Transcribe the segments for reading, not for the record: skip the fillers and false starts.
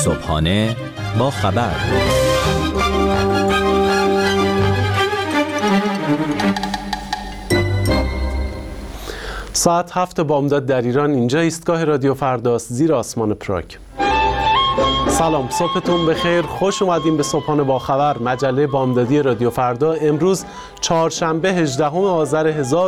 صبحانه با خبر. ساعت 7 بامداد در ایران. اینجا ایستگاه رادیو فرداست زیر آسمان پراگ. سلام، صبحتون بخیر. خوش اومدیم به صبحانه با خبر، مجله بامدادی رادیو فردا. امروز چهارشنبه 18 آذر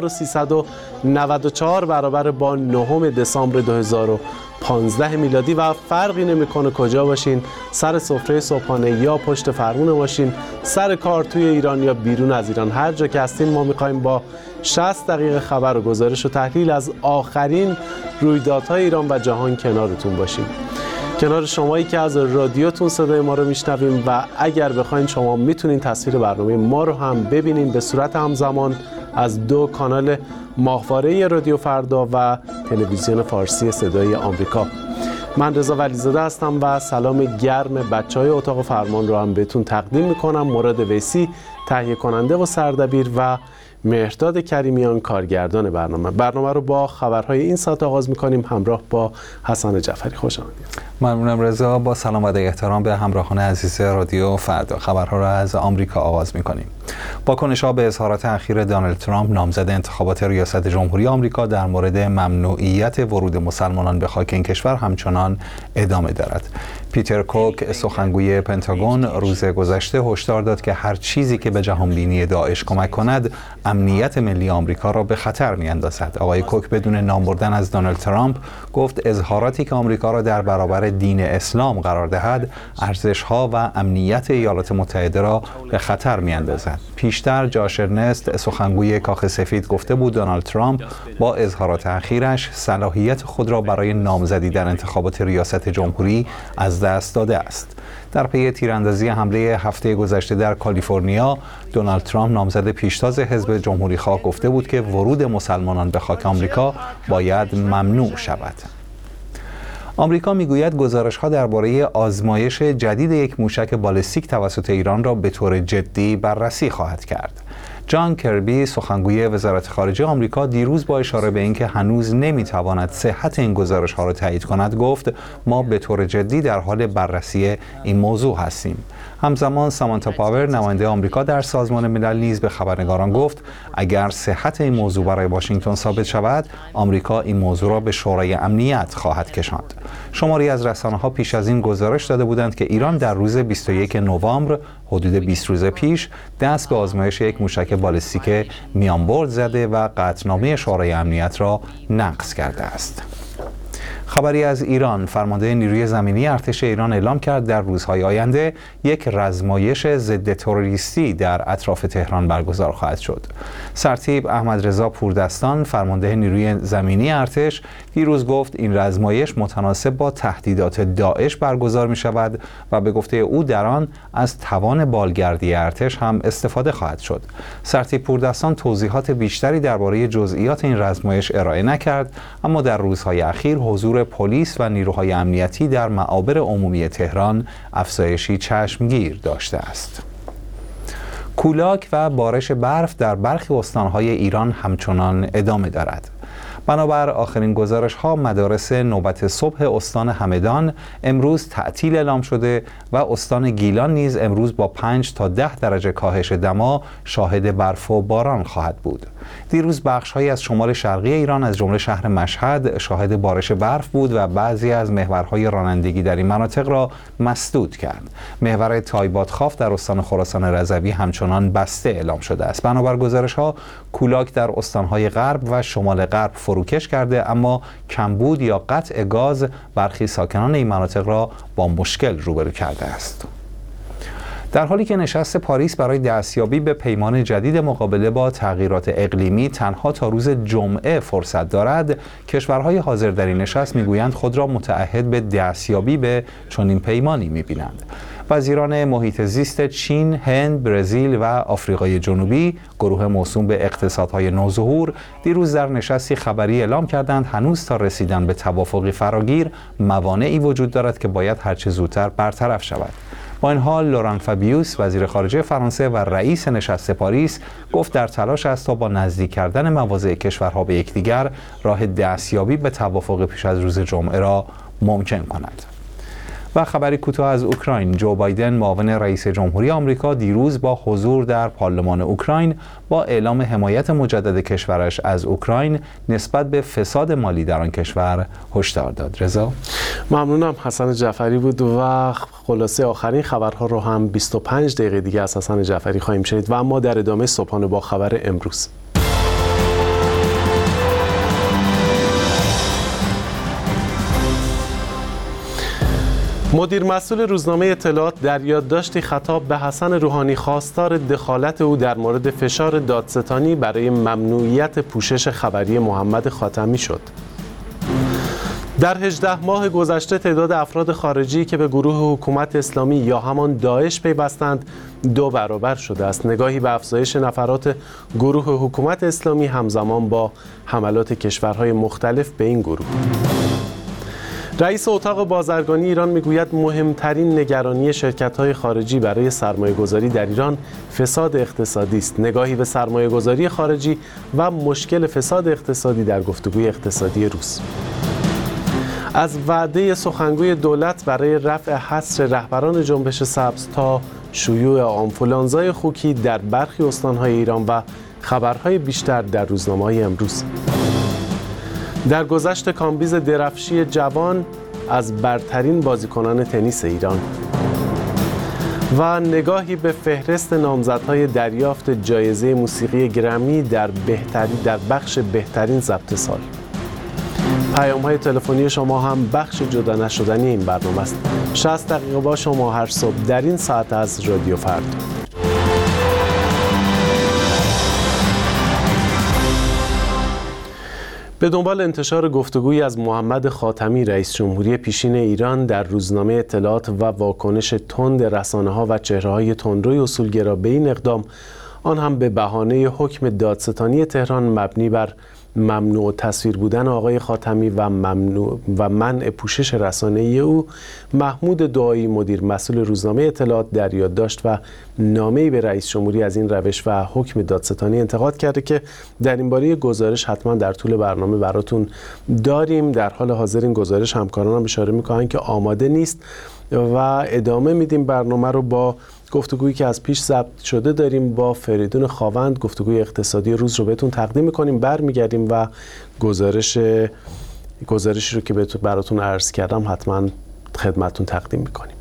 1394 برابر با 9 دسامبر 2015 میلادی و فرقی نمیکنه کجا باشین، سر سفره صبحانه یا پشت فرمون باشین، سر کار توی ایران یا بیرون از ایران، هر جا که هستین ما میخوایم با 60 دقیقه خبر و گزارش و تحلیل از آخرین رویدادهای ایران و جهان کنارتون باشیم. کنار شمایی که از رادیوتون صدای ما رو میشنویم و اگر بخواین شما میتونین تصویر برنامه ما رو هم ببینین به صورت همزمان از 2 کانال ماهواره رادیو فردا و تلویزیون فارسی صدای آمریکا. من رضا ولیزاده هستم و سلام گرم بچهای اتاق فرمان رو هم بهتون تقدیم میکنم. مراد ویسی تهیه کننده و سردبیر و مهرداد کریمیان کارگردان برنامه رو با خبرهای این ساعت آغاز میکنیم همراه با حسن جعفری. خوش آمدید. ممنونم رضا. با سلام و احترام به همراهان عزیز رادیو فردا خبرها را از آمریکا آغاز میکنیم. واکنش‌ها به اظهارات اخیر دونالد ترامپ نامزد انتخابات ریاست جمهوری آمریکا در مورد ممنوعیت ورود مسلمانان به خاک این کشور همچنان ادامه دارد. پیتر کوک سخنگوی پنتاگون روز گذشته هشدار داد که هر چیزی که به جهانبینی داعش کمک کند امنیت ملی آمریکا را به خطر می‌اندازد. آقای کوک بدون نام بردن از دونالد ترامپ گفت اظهاراتی که آمریکا را در برابر دین اسلام قرار دهد ارزش‌ها و امنیت ایالات متحده را به خطر می‌اندازد. پیشتر جاش ارنست سخنگوی کاخ سفید گفته بود دونالد ترامپ با اظهارات اخیرش صلاحیت خود را برای نامزدی در انتخابات ریاست جمهوری از دست داده است. در پی تیراندازی حمله هفته گذشته در کالیفرنیا، دونالد ترامپ نامزد پیشتاز حزب جمهوری‌خواه گفته بود که ورود مسلمانان به خاک آمریکا باید ممنوع شود. آمریکا میگوید گزارش‌ها درباره آزمایش جدید یک موشک بالستیک توسط ایران را به طور جدی بررسی خواهد کرد. جان کربی سخنگوی وزارت خارجه آمریکا دیروز با اشاره به اینکه هنوز نمیتواند صحت این گزارش‌ها را تایید کند گفت ما به طور جدی در حال بررسی این موضوع هستیم. همزمان سامانتا پاور نماینده آمریکا در سازمان ملل نیز به خبرنگاران گفت اگر صحت این موضوع برای واشنگتن ثابت شود آمریکا این موضوع را به شورای امنیت خواهد کشاند. شماری از رسانه‌ها پیش از این گزارش داده بودند که ایران در روز 21 نوامبر حدود 20 روز پیش دست به آزمایش یک موشک بالستیک میانبرد زده و قطعنامه شورای امنیت را نقض کرده است. خبری از ایران. فرمانده نیروی زمینی ارتش ایران اعلام کرد در روزهای آینده یک رزمایش ضد تروریستی در اطراف تهران برگزار خواهد شد. سرتیپ احمد رضا پوردستان فرمانده نیروی زمینی ارتش دیروز گفت این رزمایش متناسب با تهدیدات داعش برگزار می شود و به گفته او در آن از توان بالگردی ارتش هم استفاده خواهد شد. سرتیپ پوردستان توضیحات بیشتری درباره جزئیات این رزمایش ارائه نکرد، اما در روزهای اخیر حضور پلیس و نیروهای امنیتی در معابر عمومی تهران افزایشی چشمگیر داشته است. کولاک و بارش برف در برخی استانهای ایران همچنان ادامه دارد. بنابر آخرین گزارش‌ها مدارس نوبت صبح استان همدان امروز تعطیل اعلام شده و استان گیلان نیز امروز با 5 تا 10 درجه کاهش دما شاهد برف و باران خواهد بود. دیروز بخش‌هایی از شمال شرقی ایران از جمله شهر مشهد شاهد بارش برف بود و بعضی از محورهای رانندگی در این مناطق را مسدود کرد. محور تایبادخاف در استان خراسان رضوی همچنان بسته اعلام شده است. بنابر گزارش‌ها کولاک در استان‌های غرب و شمال غرب فروکش کرده، اما کمبود یا قطع گاز برخی ساکنان این مناطق را با مشکل روبرو کرده است. در حالی که نشست پاریس برای دستیابی به پیمان جدید مقابله با تغییرات اقلیمی تنها تا روز جمعه فرصت دارد، کشورهای حاضر در این نشست میگویند خود را متعهد به دستیابی به چنین پیمانی میبینند. وزیران محیط زیست چین، هند، برزیل و آفریقای جنوبی، گروه موسوم به اقتصادهای نوظهور، دیروز در نشستی خبری اعلام کردند هنوز تا رسیدن به توافقی فراگیر موانعی وجود دارد که باید هرچه زودتر برطرف شود. با این حال لوران فابیوس وزیر خارجه فرانسه و رئیس نشست پاریس گفت در تلاش است تا با نزدیک کردن مواضع کشورها به یکدیگر راه دستیابی به توافق پیش از روز جمعه را ممکن کند. و خبری کوتاه از اوکراین. جو بایدن معاون رئیس جمهوری آمریکا دیروز با حضور در پارلمان اوکراین با اعلام حمایت مجدد کشورش از اوکراین نسبت به فساد مالی در آن کشور هشدار داد. رضا ممنونم. حسن جعفری بود و خلاصه آخرین خبرها رو هم 25 دقیقه دیگه از حسن جعفری خواهیم شنید و اما در ادامه صبحانه با خبر امروز. مدیر مسئول روزنامه اطلاعات در یادداشتی خطاب به حسن روحانی خواستار دخالت او در مورد فشار دادستانی برای ممنوعیت پوشش خبری محمد خاتمی شد. در 18 ماه گذشته تعداد افراد خارجی که به گروه حکومت اسلامی یا همان داعش پیوستند 2 برابر شده است. نگاهی به افزایش نفرات گروه حکومت اسلامی همزمان با حملات کشورهای مختلف به این گروه. رئیس اتاق بازرگانی ایران میگوید مهمترین نگرانی شرکت‌های خارجی برای سرمایه‌گذاری در ایران فساد اقتصادی است. نگاهی به سرمایه‌گذاری خارجی و مشکل فساد اقتصادی در گفتگوی اقتصادی روز. از وعده سخنگوی دولت برای رفع حصر رهبران جنبش سبز تا شیوع آنفولانزای خوکی در برخی استان‌های ایران و خبرهای بیشتر در روزنامه‌های امروز. در گذشت کامبیز درفشی جوان از برترین بازیکنان تنیس ایران و نگاهی به فهرست نامزدهای دریافت جایزه موسیقی گرمی در بخش بهترین ضبط سال. پیام‌های تلفنی شما هم بخش جدا نشدنی این برنامه است. 60 دقیقه با شما هر صبح در این ساعت از رادیو فردا. به دنبال انتشار گفتگویی از محمد خاتمی رئیس جمهوری پیشین ایران در روزنامه اطلاعات و واکنش تند رسانه‌ها و چهره‌های تندروی اصولگرا به این اقدام، آن هم به بهانه حکم دادستانی تهران مبنی بر ممنوع تصویر بودن آقای خاتمی و منع پوشش رسانه‌ای او، محمود دعایی مدیر مسئول روزنامه اطلاعات در یادداشت و نامه‌ای به رئیس جمهوری از این روش و حکم دادستانی انتقاد کرده که در این باره گزارش حتما در طول برنامه براتون داریم. در حال حاضر این گزارش همکارانم اشاره می‌کنن که آماده نیست و ادامه میدیم برنامه رو با گفتگویی که از پیش ضبط شده داریم با فریدون خاوند. گفتگوی اقتصادی روز رو بهتون تقدیم می‌کنیم، برمیگردیم و گزارشی رو که براتون عرض کردم حتما خدمتتون تقدیم می‌کنیم.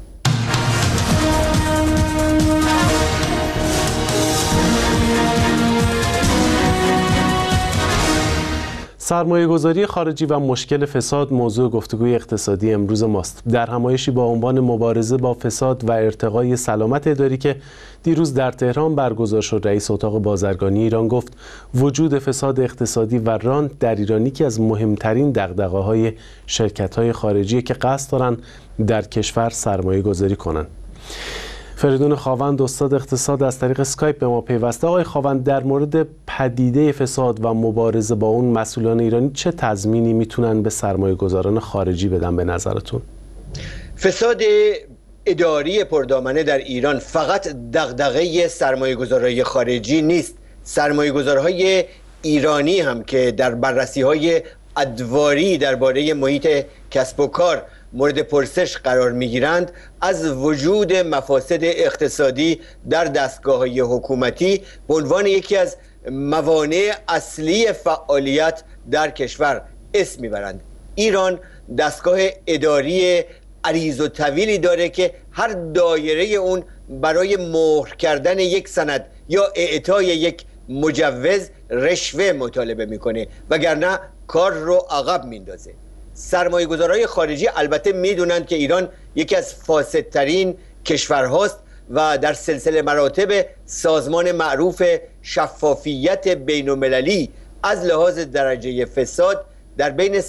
سرمایه‌گذاری خارجی و مشکل فساد موضوع گفتگوی اقتصادی امروز ماست. در همایشی با عنوان مبارزه با فساد و ارتقای سلامت اداری که دیروز در تهران برگزار شد، رئیس اتاق بازرگانی ایران گفت وجود فساد اقتصادی و رانت در ایران یکی از مهمترین دغدغه‌های شرکت‌های خارجی که قصد دارند در کشور سرمایه‌گذاری کنند. فریدون خاوند استاد اقتصاد از طریق اسکایپ به ما پیوسته. آقای خاوند، در مورد پدیده فساد و مبارزه با اون مسئولان ایرانی چه تضمینی میتونن به سرمایه‌گذاران خارجی بدن به نظرتون؟ فساد اداری پردامنه در ایران فقط دغدغه سرمایه‌گذارهای خارجی نیست. سرمایه‌گذارهای ایرانی هم که در بررسی‌های ادواری درباره محیط کسب و کار مورد پرسش قرار میگیرند، از وجود مفاسد اقتصادی در دستگاه‌های حکومتی به عنوان یکی از موانع اصلی فعالیت در کشور اسم میبرند. ایران دستگاه اداری عریض و طویلی داره که هر دایره اون برای مهر کردن یک سند یا اعطای یک مجوز رشوه مطالبه میکنه، وگرنه کار رو عقب میندازه. سرمایه‌گذارهای خارجی البته میدونند که ایران یکی از فاسدترین کشورهاست و در سلسله مراتب سازمان معروف شفافیت بین‌المللی از لحاظ درجه فساد در بین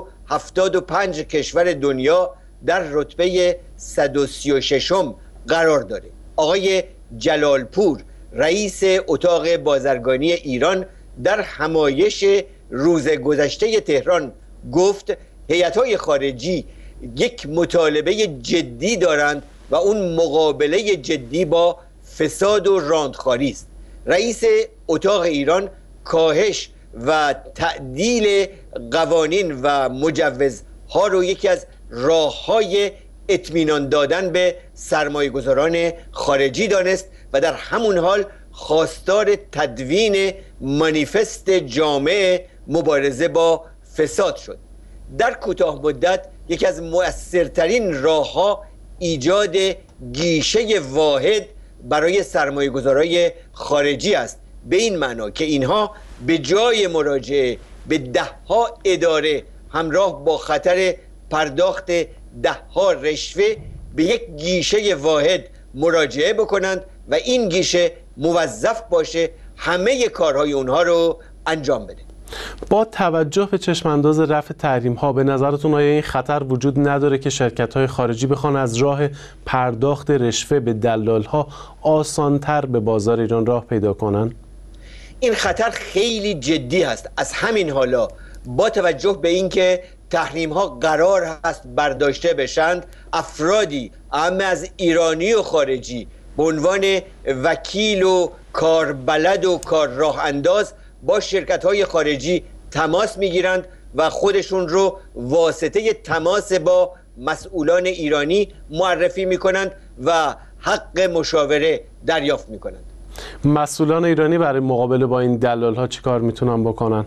175 کشور دنیا در رتبه 136م قرار داره. آقای جلالپور رئیس اتاق بازرگانی ایران در همایش روز گذشته تهران گفت هیئت‌های خارجی یک مطالبه جدی دارند و اون مقابله جدی با فساد و راندخواری است. رئیس اتاق ایران کاهش و تعدیل قوانین و مجوزها رو یکی از راه‌های اطمینان دادن به سرمایه‌گذاران خارجی دانست و در همون حال خواستار تدوین مانیفست جامع مبارزه با فساد شد. در کوتاه مدت یکی از مؤثرترین راه‌ها ایجاد گیشه واحد برای سرمایه‌گذارای خارجی است، به این معنا که اینها به جای مراجعه به ده‌ها اداره همراه با خطر پرداخت ده‌ها رشوه به یک گیشه واحد مراجعه بکنند و این گیشه موظف باشه همه کارهای اونها رو انجام بده. با توجه به چشمانداز رفع تحریم‌ها به نظرتون آیا این خطر وجود نداره که شرکت‌های خارجی بخوان از راه پرداخت رشوه به دلال‌ها آسان‌تر به بازار ایران راه پیدا کنن؟ این خطر خیلی جدی است. از همین حالا با توجه به اینکه تحریم‌ها قرار هست برداشته بشند، افرادی اما از ایرانی و خارجی به عنوان وکیل و کاربلد و کار راه انداز با شرکت‌های خارجی تماس می‌گیرند و خودشون رو واسطه تماس با مسئولان ایرانی معرفی می‌کنند و حق مشاوره دریافت می‌کنند. مسئولان ایرانی برای مقابله با این دلال‌ها چیکار میتونن بکنن؟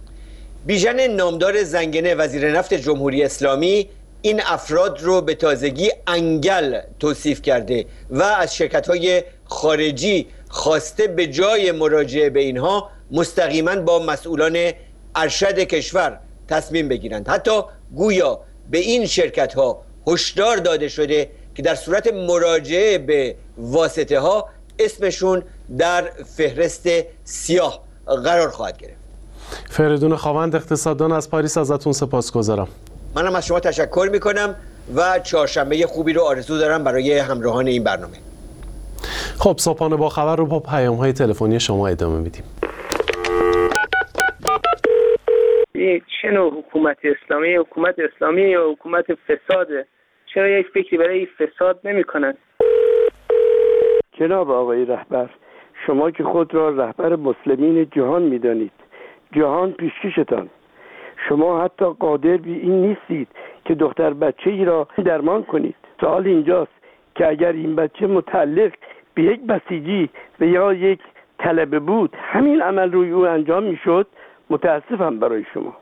بیژن نامدار زنگنه وزیر نفت جمهوری اسلامی این افراد رو به تازگی انگل توصیف کرده و از شرکت‌های خارجی خواسته به جای مراجعه به اینها مستقیما با مسئولان ارشد کشور تصمیم بگیرند. حتی گویا به این شرکت‌ها هشدار داده شده که در صورت مراجعه به واسطه ها اسمشون در فهرست سیاه قرار خواهد گرفت. فریدون خاوند، اقتصاددان از پاریس، ازتون سپاسگزارم. منم از شما تشکر میکنم و چهارشنبه خوبی رو آرزو دارم برای همراهان این برنامه. خب، صبحانه با خبر رو با پیام‌های تلفنی شما ادامه میدیم. چه نوع حکومت اسلامی؟ حکومت اسلامی یا حکومت فساده؟ چرا یک فکری برای فساد نمی‌کنند؟ جناب آقای رهبر، شما که خود را رهبر مسلمین جهان می‌دانید، جهان پیشکشتان، شما حتی قادر به این نیستید که دختر بچه‌ای را درمان کنید. سوال اینجاست که اگر این بچه متعلق به یک بسیجی و یا یک طلبه بود، همین عمل روی او انجام میشد، متاسفم برای شما.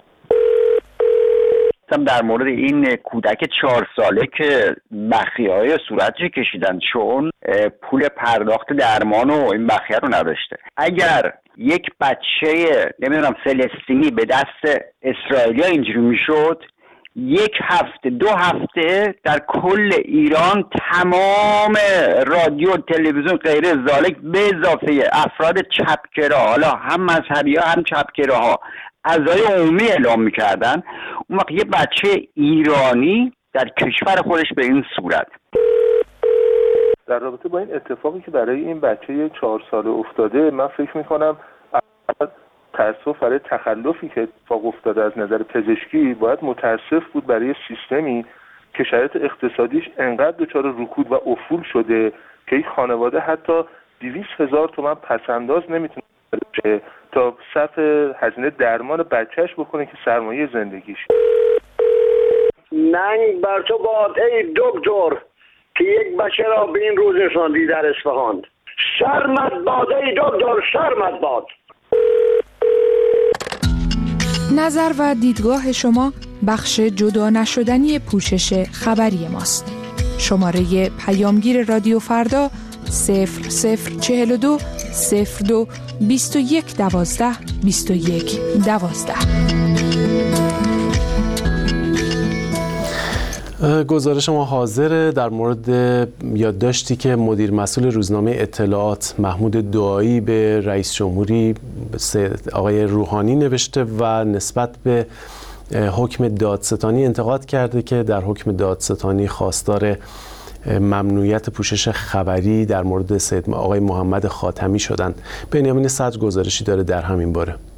در مورد این کودک 4 ساله که بخیه‌های صورتش کشیدن چون پول پرداخت درمان و این بخیه رو نداشته. اگر یک بچه نمیدونم فلسطینی به دست اسرائیلیا اینجوری میشد، 1 هفته 2 هفته در کل ایران تمام رادیو تلویزیون غیر ذالک به اضافه افراد چپگرا، حالا هم مذهبی ها هم چپگرا ها، اعضای عمومی اعلام میکردن. اون وقت یه بچه ایرانی در کشور خودش به این صورت. در رابطه با این اتفاقی که برای این بچه 4 ساله افتاده، من فکر میکنم تأسف برای تخلفی که اتفاق افتاده از نظر پزشکی، باید متاسف بود برای سیستمی که شرایط اقتصادیش انقدر دچار رکود و افول شده که یک خانواده حتی 200,000 تومان پسنداز نمیتونه تا صرف هزینه درمان بچهش بکنه که سرمایه زندگیش. ننگ بر تو باد ای دکتر که یک بچه را به این روز رساندی در اصفهان. شرمت باد ای دکتر، شرمت باد. نظر و دیدگاه شما بخش جدا نشدنی پوشش خبری ماست. شماره پیامگیر رادیو فردا 0042 02 21 12 21 12. گزارش ما حاضره در مورد یادداشتی که مدیر مسئول روزنامه اطلاعات محمود دعایی به رئیس جمهوری آقای روحانی نوشته و نسبت به حکم دادستانی انتقاد کرده که در حکم دادستانی خواستار ممنوعیت پوشش خبری در مورد سید آقای محمد خاتمی شدند. بنیامین صدر گزارشی داره در همین باره.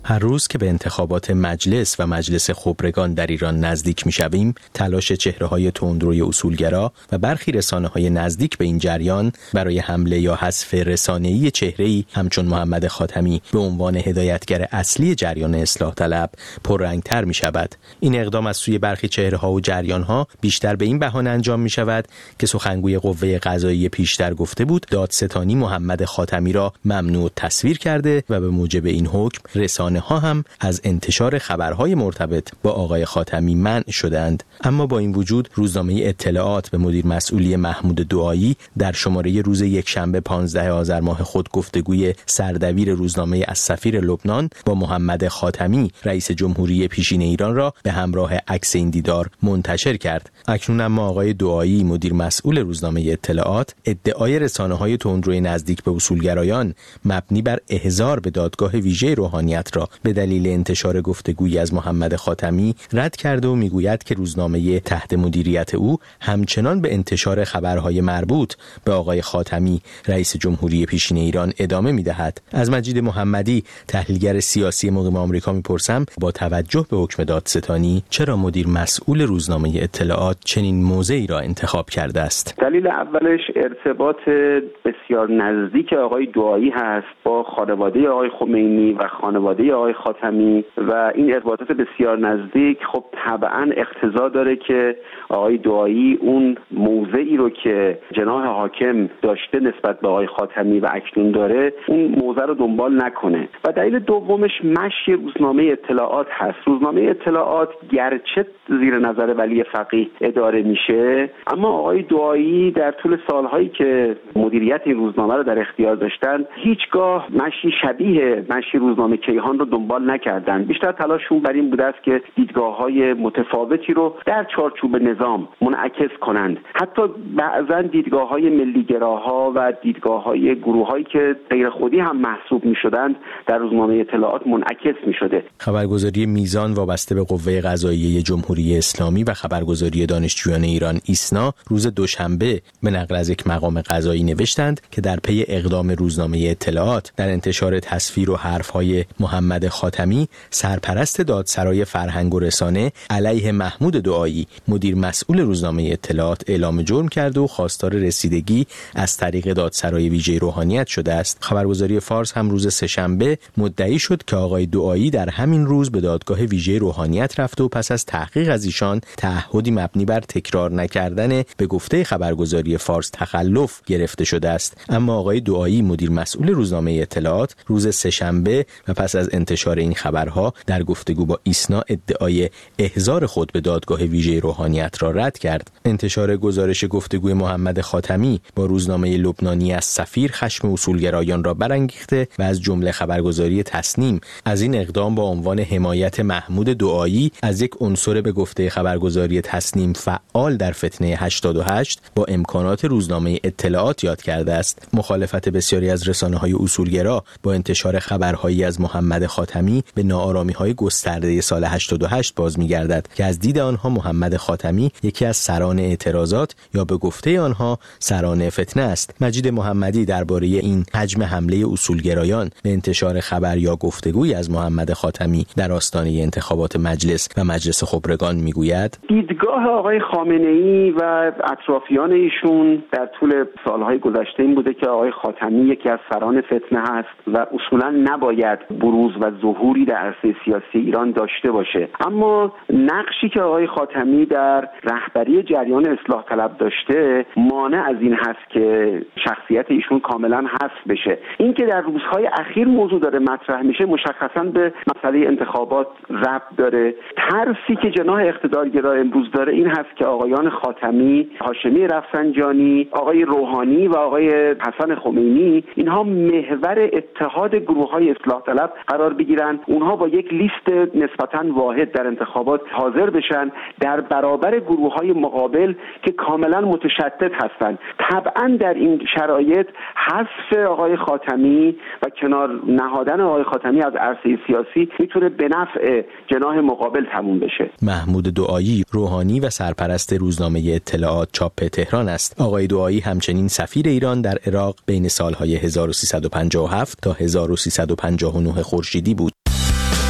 هر روز که به انتخابات مجلس و مجلس خبرگان در ایران نزدیک می‌شویم، تلاش چهره‌های تندروی اصولگرا و برخی رسانه‌های نزدیک به این جریان برای حمله یا حذف رسانه‌ای چهره‌ای همچون محمد خاتمی به عنوان هدایتگر اصلی جریان اصلاح طلب پررنگ‌تر می‌شود. این اقدام از سوی برخی چهره‌ها و جریان‌ها بیشتر به این بهانه انجام می‌شود که سخنگوی قوه قضاییه پیشتر گفته بود دادستانی محمد خاتمی را ممنوع تصویر کرده و به موجب این حکم رسانه‌ها هم از انتشار خبرهای مرتبط با آقای خاتمی منع شدند. اما با این وجود روزنامه اطلاعات به مدیر مسئولی محمود دعایی در شماره روز یکشنبه 15 آذر ماه خود گفتگوی سردبیر روزنامه السفیر لبنان با محمد خاتمی رئیس جمهوری پیشین ایران را به همراه عکس این دیدار منتشر کرد. اکنون اما آقای دعایی مدیر مسئول روزنامه اطلاعات ادعای رسانه‌های تندروی نزدیک به اصولگرایان مبنی بر احضار به دادگاه ویژه روحانیت را به دلیل انتشار گفتگویی از محمد خاتمی رد کرده و میگوید که روزنامه تحت مدیریت او همچنان به انتشار خبرهای مربوط به آقای خاتمی رئیس جمهوری پیشین ایران ادامه میدهد. از مجید محمدی تحلیلگر سیاسی مقیم آمریکا میپرسم با توجه به حکم دادستانی چرا مدیر مسئول روزنامه اطلاعات چنین موضعی را انتخاب کرده است؟ دلیل اولش ارتباط بسیار نزدیک آقای دعایی هست با خانواده آقای خمینی و خانواده آقای خاتمی و این ارتباطات بسیار نزدیک خب طبعا اقتضا داره که آقای دعایی اون موضعی رو که جناح حاکم داشته نسبت به آقای خاتمی و اکنون داره اون موضع رو دنبال نکنه. و دلیل دومش مشی روزنامه اطلاعات هست. روزنامه اطلاعات گرچه زیر نظر ولی فقیه اداره میشه، اما آقای دعایی در طول سالهایی که مدیریت این روزنامه رو در اختیار داشتن هیچگاه مشی شبیه مشی روزنامه کیهان رو دنبال نکردن. بیشتر تلاششون بر این بوده است که دیدگاه‌های متفاوتی رو در چارچوب نظام منعکس کنند. حتی بعضا دیدگاه‌های ملی‌گراها و دیدگاه‌های گروه‌هایی که غیر خودی هم محسوب می‌شدند در روزنامه اطلاعات منعکس می‌شده. خبرگزاری میزان وابسته به قوه قضاییه جمهوری اسلامی و خبرگزاری دانشجویان ایران ایسنا روز دوشنبه به نقل از یک مقام قضایی نوشتند که در پی اقدام روزنامه اطلاعات در انتشار تصویر و حرف‌های محمد خاتمی، سرپرست دادسرای فرهنگ و رسانه علیه محمود دعایی مدیر مسئول روزنامه اطلاعات اعلام جرم کرده و خواستار رسیدگی از طریق دادسرای ویژه روحانیت شده است. خبرگزاری فارس هم روز سه‌شنبه مدعی شد که آقای دعایی در همین روز به دادگاه ویژه روحانیت رفته و پس از تحقیق از ایشان تعهدی مبنی بر تکرار نکردن به گفته خبرگزاری فارس تخلف گرفته شده است. اما آقای دعایی مدیر مسئول روزنامه اطلاعات روز سه‌شنبه و پس از انتشار این خبرها در گفتگو با ایسنا ادعای احضار خود به دادگاه ویژه روحانیت را رد کرد. انتشار گزارش گفتگوی محمد خاتمی با روزنامه لبنانی السفیر خشم اصولگرایان را برانگیخته و از جمله خبرگزاری تصنیم از این اقدام با عنوان حمایت محمود دعایی از یک عنصر به گفته خبرگزاری تصنیم فعال در فتنه 88 با امکانات روزنامه اطلاعات یاد کرده است. مخالفت بسیاری از رسانه‌های اصولگرا با انتشار خبرهایی از محمد خاتمی به ناآرامی‌های گسترده سال 88 باز می‌گردد که از دید آنها محمد خاتمی یکی از سران اعتراضات یا به گفته آنها سران فتنه است. مجید محمدی درباره این حجم حمله اصولگرایان به انتشار خبر یا گفتگویی از محمد خاتمی در آستانه انتخابات مجلس و مجلس خبرگان میگوید دیدگاه آقای خامنه‌ای و اطرافیان ایشون در طول سالهای گذشته این بوده که آقای خاتمی یکی از سران فتنه هست و اصولا نباید بروز و ظهوری در عرصه سیاسی ایران داشته باشه. اما نقشی که آقای خاتمی در رهبری جریان اصلاح طلب داشته مانع از این هست که شخصیت ایشون کاملا حذف بشه. این که در روزهای اخیر موضوع داره مطرح میشه مشخصا به مسئله انتخابات ربط داره. ترسی که جناح اقتدارگرا امروز داره این هست که آقایان خاتمی، هاشمی رفسنجانی، آقای روحانی و آقای حسن خمینی اینها محور اتحاد گروه‌های اصلاح طلب قرار بگیرن، اونها با یک لیست نسبتاً واحد در انتخابات حاضر بشن در برابر گروه‌های مقابل که کاملا متشدد هستند. طبعا در این شرایط حذف آقای خاتمی و کنار نهادن آقای خاتمی از عرصه سیاسی میتونه به نفع جناح مقابل تموم بشه. محمود دعایی روحانی و سرپرست روزنامه اطلاعات چاپ تهران است. آقای دعایی همچنین سفیر ایران در عراق بین سالهای 1357 تا 1359 خورشیدی بود.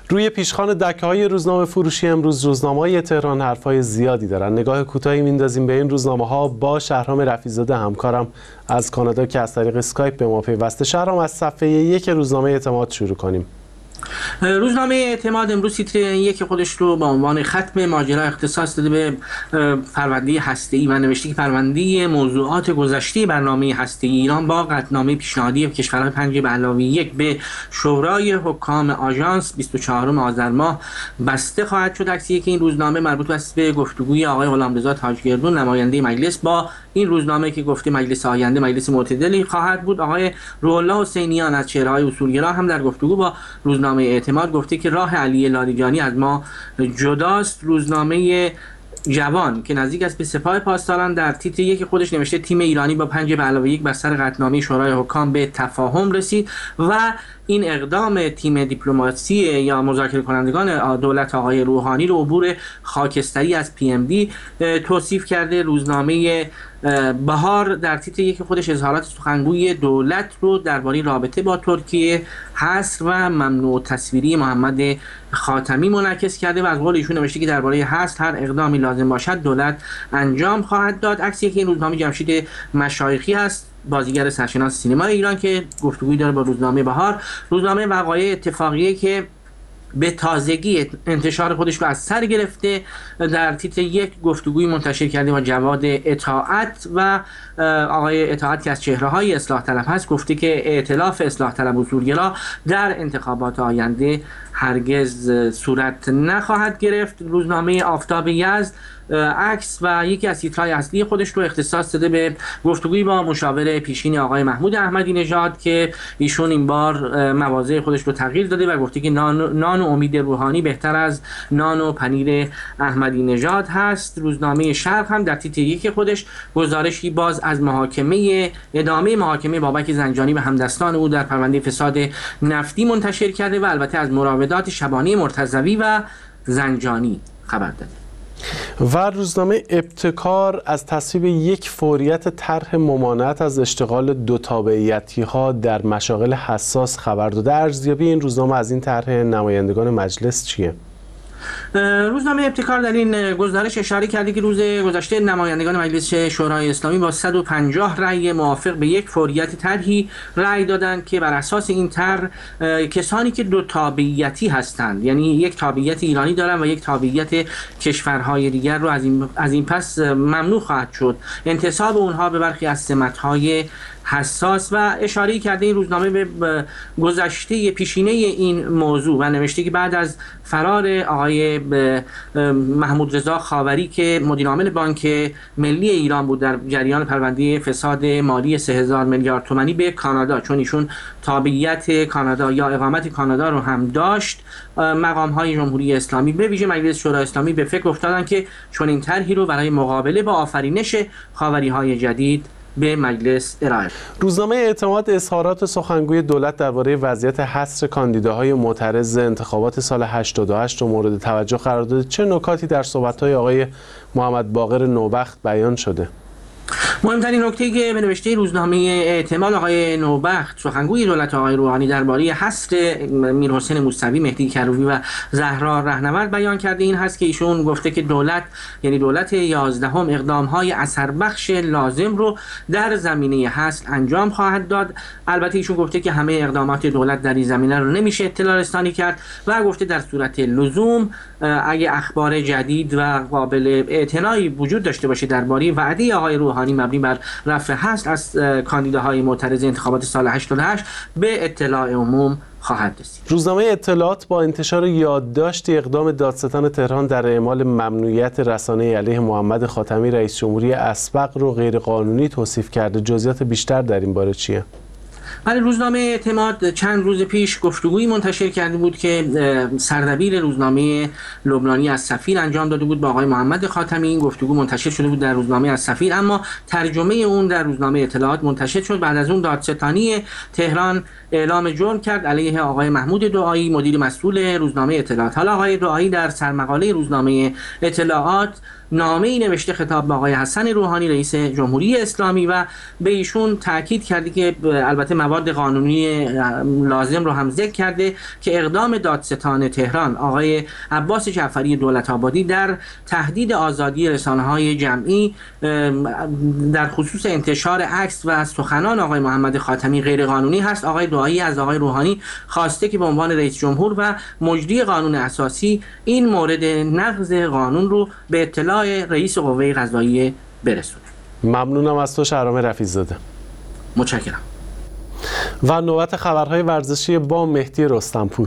روی پیشخوان دکه‌های روزنامه فروشی امروز روزنامه‌های تهران حرفای زیادی دارن. نگاه کوتاهی میندازیم به این روزنامه‌ها با شهرام رفیع‌زاده همکارم از کانادا که از طریق اسکایپ به ما پیوسته. شهرام، از صفحه 1 روزنامه اعتماد شروع کنیم. روزنامه اعتماد امروز تیتر یک خودش رو با عنوان ختم ماجرا اختصاص داده به پرونده هسته‌ای و نوشته که پرونده موضوعات گذشته برنامه هسته‌ای ایران با قطعنامه پیشنهادی کشورهای 5+1 به شورای حکام آژانس 24 آذر ماه بسته خواهد شد. عکسی که این روزنامه مربوط است به گفتگوی آقای غلامرضا تاجگردون نماینده مجلس با این روزنامه که گفته مجلس آینده مجلس معتدلی خواهد بود. آقای روح‌الله حسینیان از چهره‌های اصولگرا هم در گفتگو با روزنامه اعتماد گفته که راه علی لاریجانی از ما جداست. روزنامه جوان که نزدیک است به سپاه پاسداران در تیتر یک خودش نوشته تیم ایرانی با 5+1 بر سر قطعنامه شورای حکام به تفاهم رسید و این اقدام تیم دیپلماسی یا مذاکره کنندگان دولت آقای روحانی رو عبور خاکستری از PMD توصیف کرده. روزنامه بهار در تیتر یک خودش اظهارات سخنگوی دولت رو درباره رابطه با ترکیه، حصر و ممنوع تصویری محمد خاتمی منعکس کرده و از قول ایشون نوشته که درباره حصر هر اقدامی لازم باشد دولت انجام خواهد داد. عکسی که این روزنامه جمشید مشایخی هست، بازیگر سرشناس سینما ایران که گفتگویی داره با روزنامه بهار. روزنامه وقایع اتفاقیه که به تازگی انتشار خودش رو از سر گرفته در تیتر یک گفتگوی منتشر کرده با جواد اطاعت و آقای اطاعت که از چهره‌های اصلاح طلب هست گفته که ائتلاف اصلاح طلب اصولگرا در انتخابات آینده هرگز صورت نخواهد گرفت. روزنامه آفتاب یزد عکس و یکی از تیترهای اصلی خودش رو اختصاص داده به گفتگویی با مشاور پیشین آقای محمود احمدی نژاد که ایشون این بار مواضع خودش رو تغییر داده و گفته که نان و امید روحانی بهتر از نان و پنیر احمدی نژاد هست. روزنامه شرق هم در تیتر یک خودش گزارشی باز از ادامه محاکمه بابک زنجانی و همدستان او در پرونده فساد نفتی منتشر کرده و البته از مراودات شبانه مرتضوی و زنجانی خبر داده. و روزنامه ابتکار از تصویب یک فوریت طرح ممانعت از اشتغال دو تابعیتی‌ها در مشاغل حساس خبر داده. ارزیابی این روزنامه از این طرح نمایندگان مجلس چیه؟ روزنامه ابتکار در این گزارش اشاره کرده که روز گذشته نمایندگان مجلس شورای اسلامی با 150 رأی موافق به یک فوریت طرحی رأی دادند که بر اساس این طرح کسانی که دو تابعیتی هستند، یعنی یک تابعیت ایرانی دارند و یک تابعیت کشورهای دیگر رو از این پس ممنوع خواهد شد انتساب اونها به برخی از سمت‌های حساس. و اشاره کرده این روزنامه به گذشته پیشینه این موضوع و نوشته که بعد از فرار آقای محمود رضا خاوری که مدیر عامل بانک ملی ایران بود در جریان پرونده فساد مالی 3000 میلیارد تومانی به کانادا، چون ایشون تابعیت کانادا یا اقامت کانادا رو هم داشت، مقام‌های جمهوری اسلامی به ویژه مجلس شورای اسلامی به فکر افتادن که چون این طرحی رو برای مقابله با آفرینش خاوری‌های جدید به مجلس ارائه. روزنامه اعتماد اظهارات سخنگوی دولت درباره وضعیت حصر کاندیداهای معترض انتخابات سال 88 رو مورد توجه قرار داده. چه نکاتی در صحبت‌های آقای محمد باقر نوبخت بیان شده؟ مهمترین نکته که به نوشته روزنامه اعتماد آقای نوبخت سخنگوی دولت آقای روحانی درباره حصر میرحسین موسوی، مهدی کروبی و زهرا رهنورد بیان کرده این هست که ایشون گفته که دولت 11 اقدام‌های اثربخش لازم رو در زمینه حصر انجام خواهد داد. البته ایشون گفته که همه اقدامات دولت در این زمینه رو نمیشه اطلاع رسانی کرد و گفته در صورت لزوم اگه اخبار جدید و قابل اعتنایی وجود داشته باشه درباره وعده آقای روحانی مبنی بر رفع حصر از کاندیداهای معترض انتخابات سال 88 به اطلاع عموم خواهد رسید. روزنامه اطلاعات با انتشار یادداشت اقدام دادستان تهران در اعمال ممنوعیت رسانه علیه محمد خاتمی رئیس جمهوری اسبق رو غیرقانونی توصیف کرده. جزئیات بیشتر در این باره چیه؟ ولی روزنامه اعتماد چند روز پیش گفتگویی منتشر کرده بود که سردبیر روزنامه لبنانی السفیر انجام داده بود با آقای محمد خاتمی. این گفتگو منتشر شده بود در روزنامه السفیر، اما ترجمه اون در روزنامه اطلاعات منتشر شد. بعد از اون دادستانی تهران اعلام جرم کرد علیه آقای محمود دعایی مدیر مسئول روزنامه اطلاعات. حالا آقای دعایی در سرمقاله روزنامه اطلاعات نامه‌ای نوشته خطاب به آقای حسن روحانی رئیس جمهوری اسلامی و به ایشون تاکید کرده که البته مواد قانونی لازم رو هم ذکر کرده که اقدام دادستان تهران آقای عباس جعفری دولت‌آبادی در تهدید آزادی رسانه‌های جمعی در خصوص انتشار عکس و سخنان آقای محمد خاتمی غیر قانونی هست. آقای دعایی از آقای روحانی خواسته که به عنوان رئیس جمهور و مجری قانون اساسی این مورد نقض قانون رو به اطلاع رئیس قوه قضاییه برسونه. ممنونم از تو شهرام رفیع‌زاده. متشکرم. و نوبت خبرهای ورزشی با مهدی رستمپور.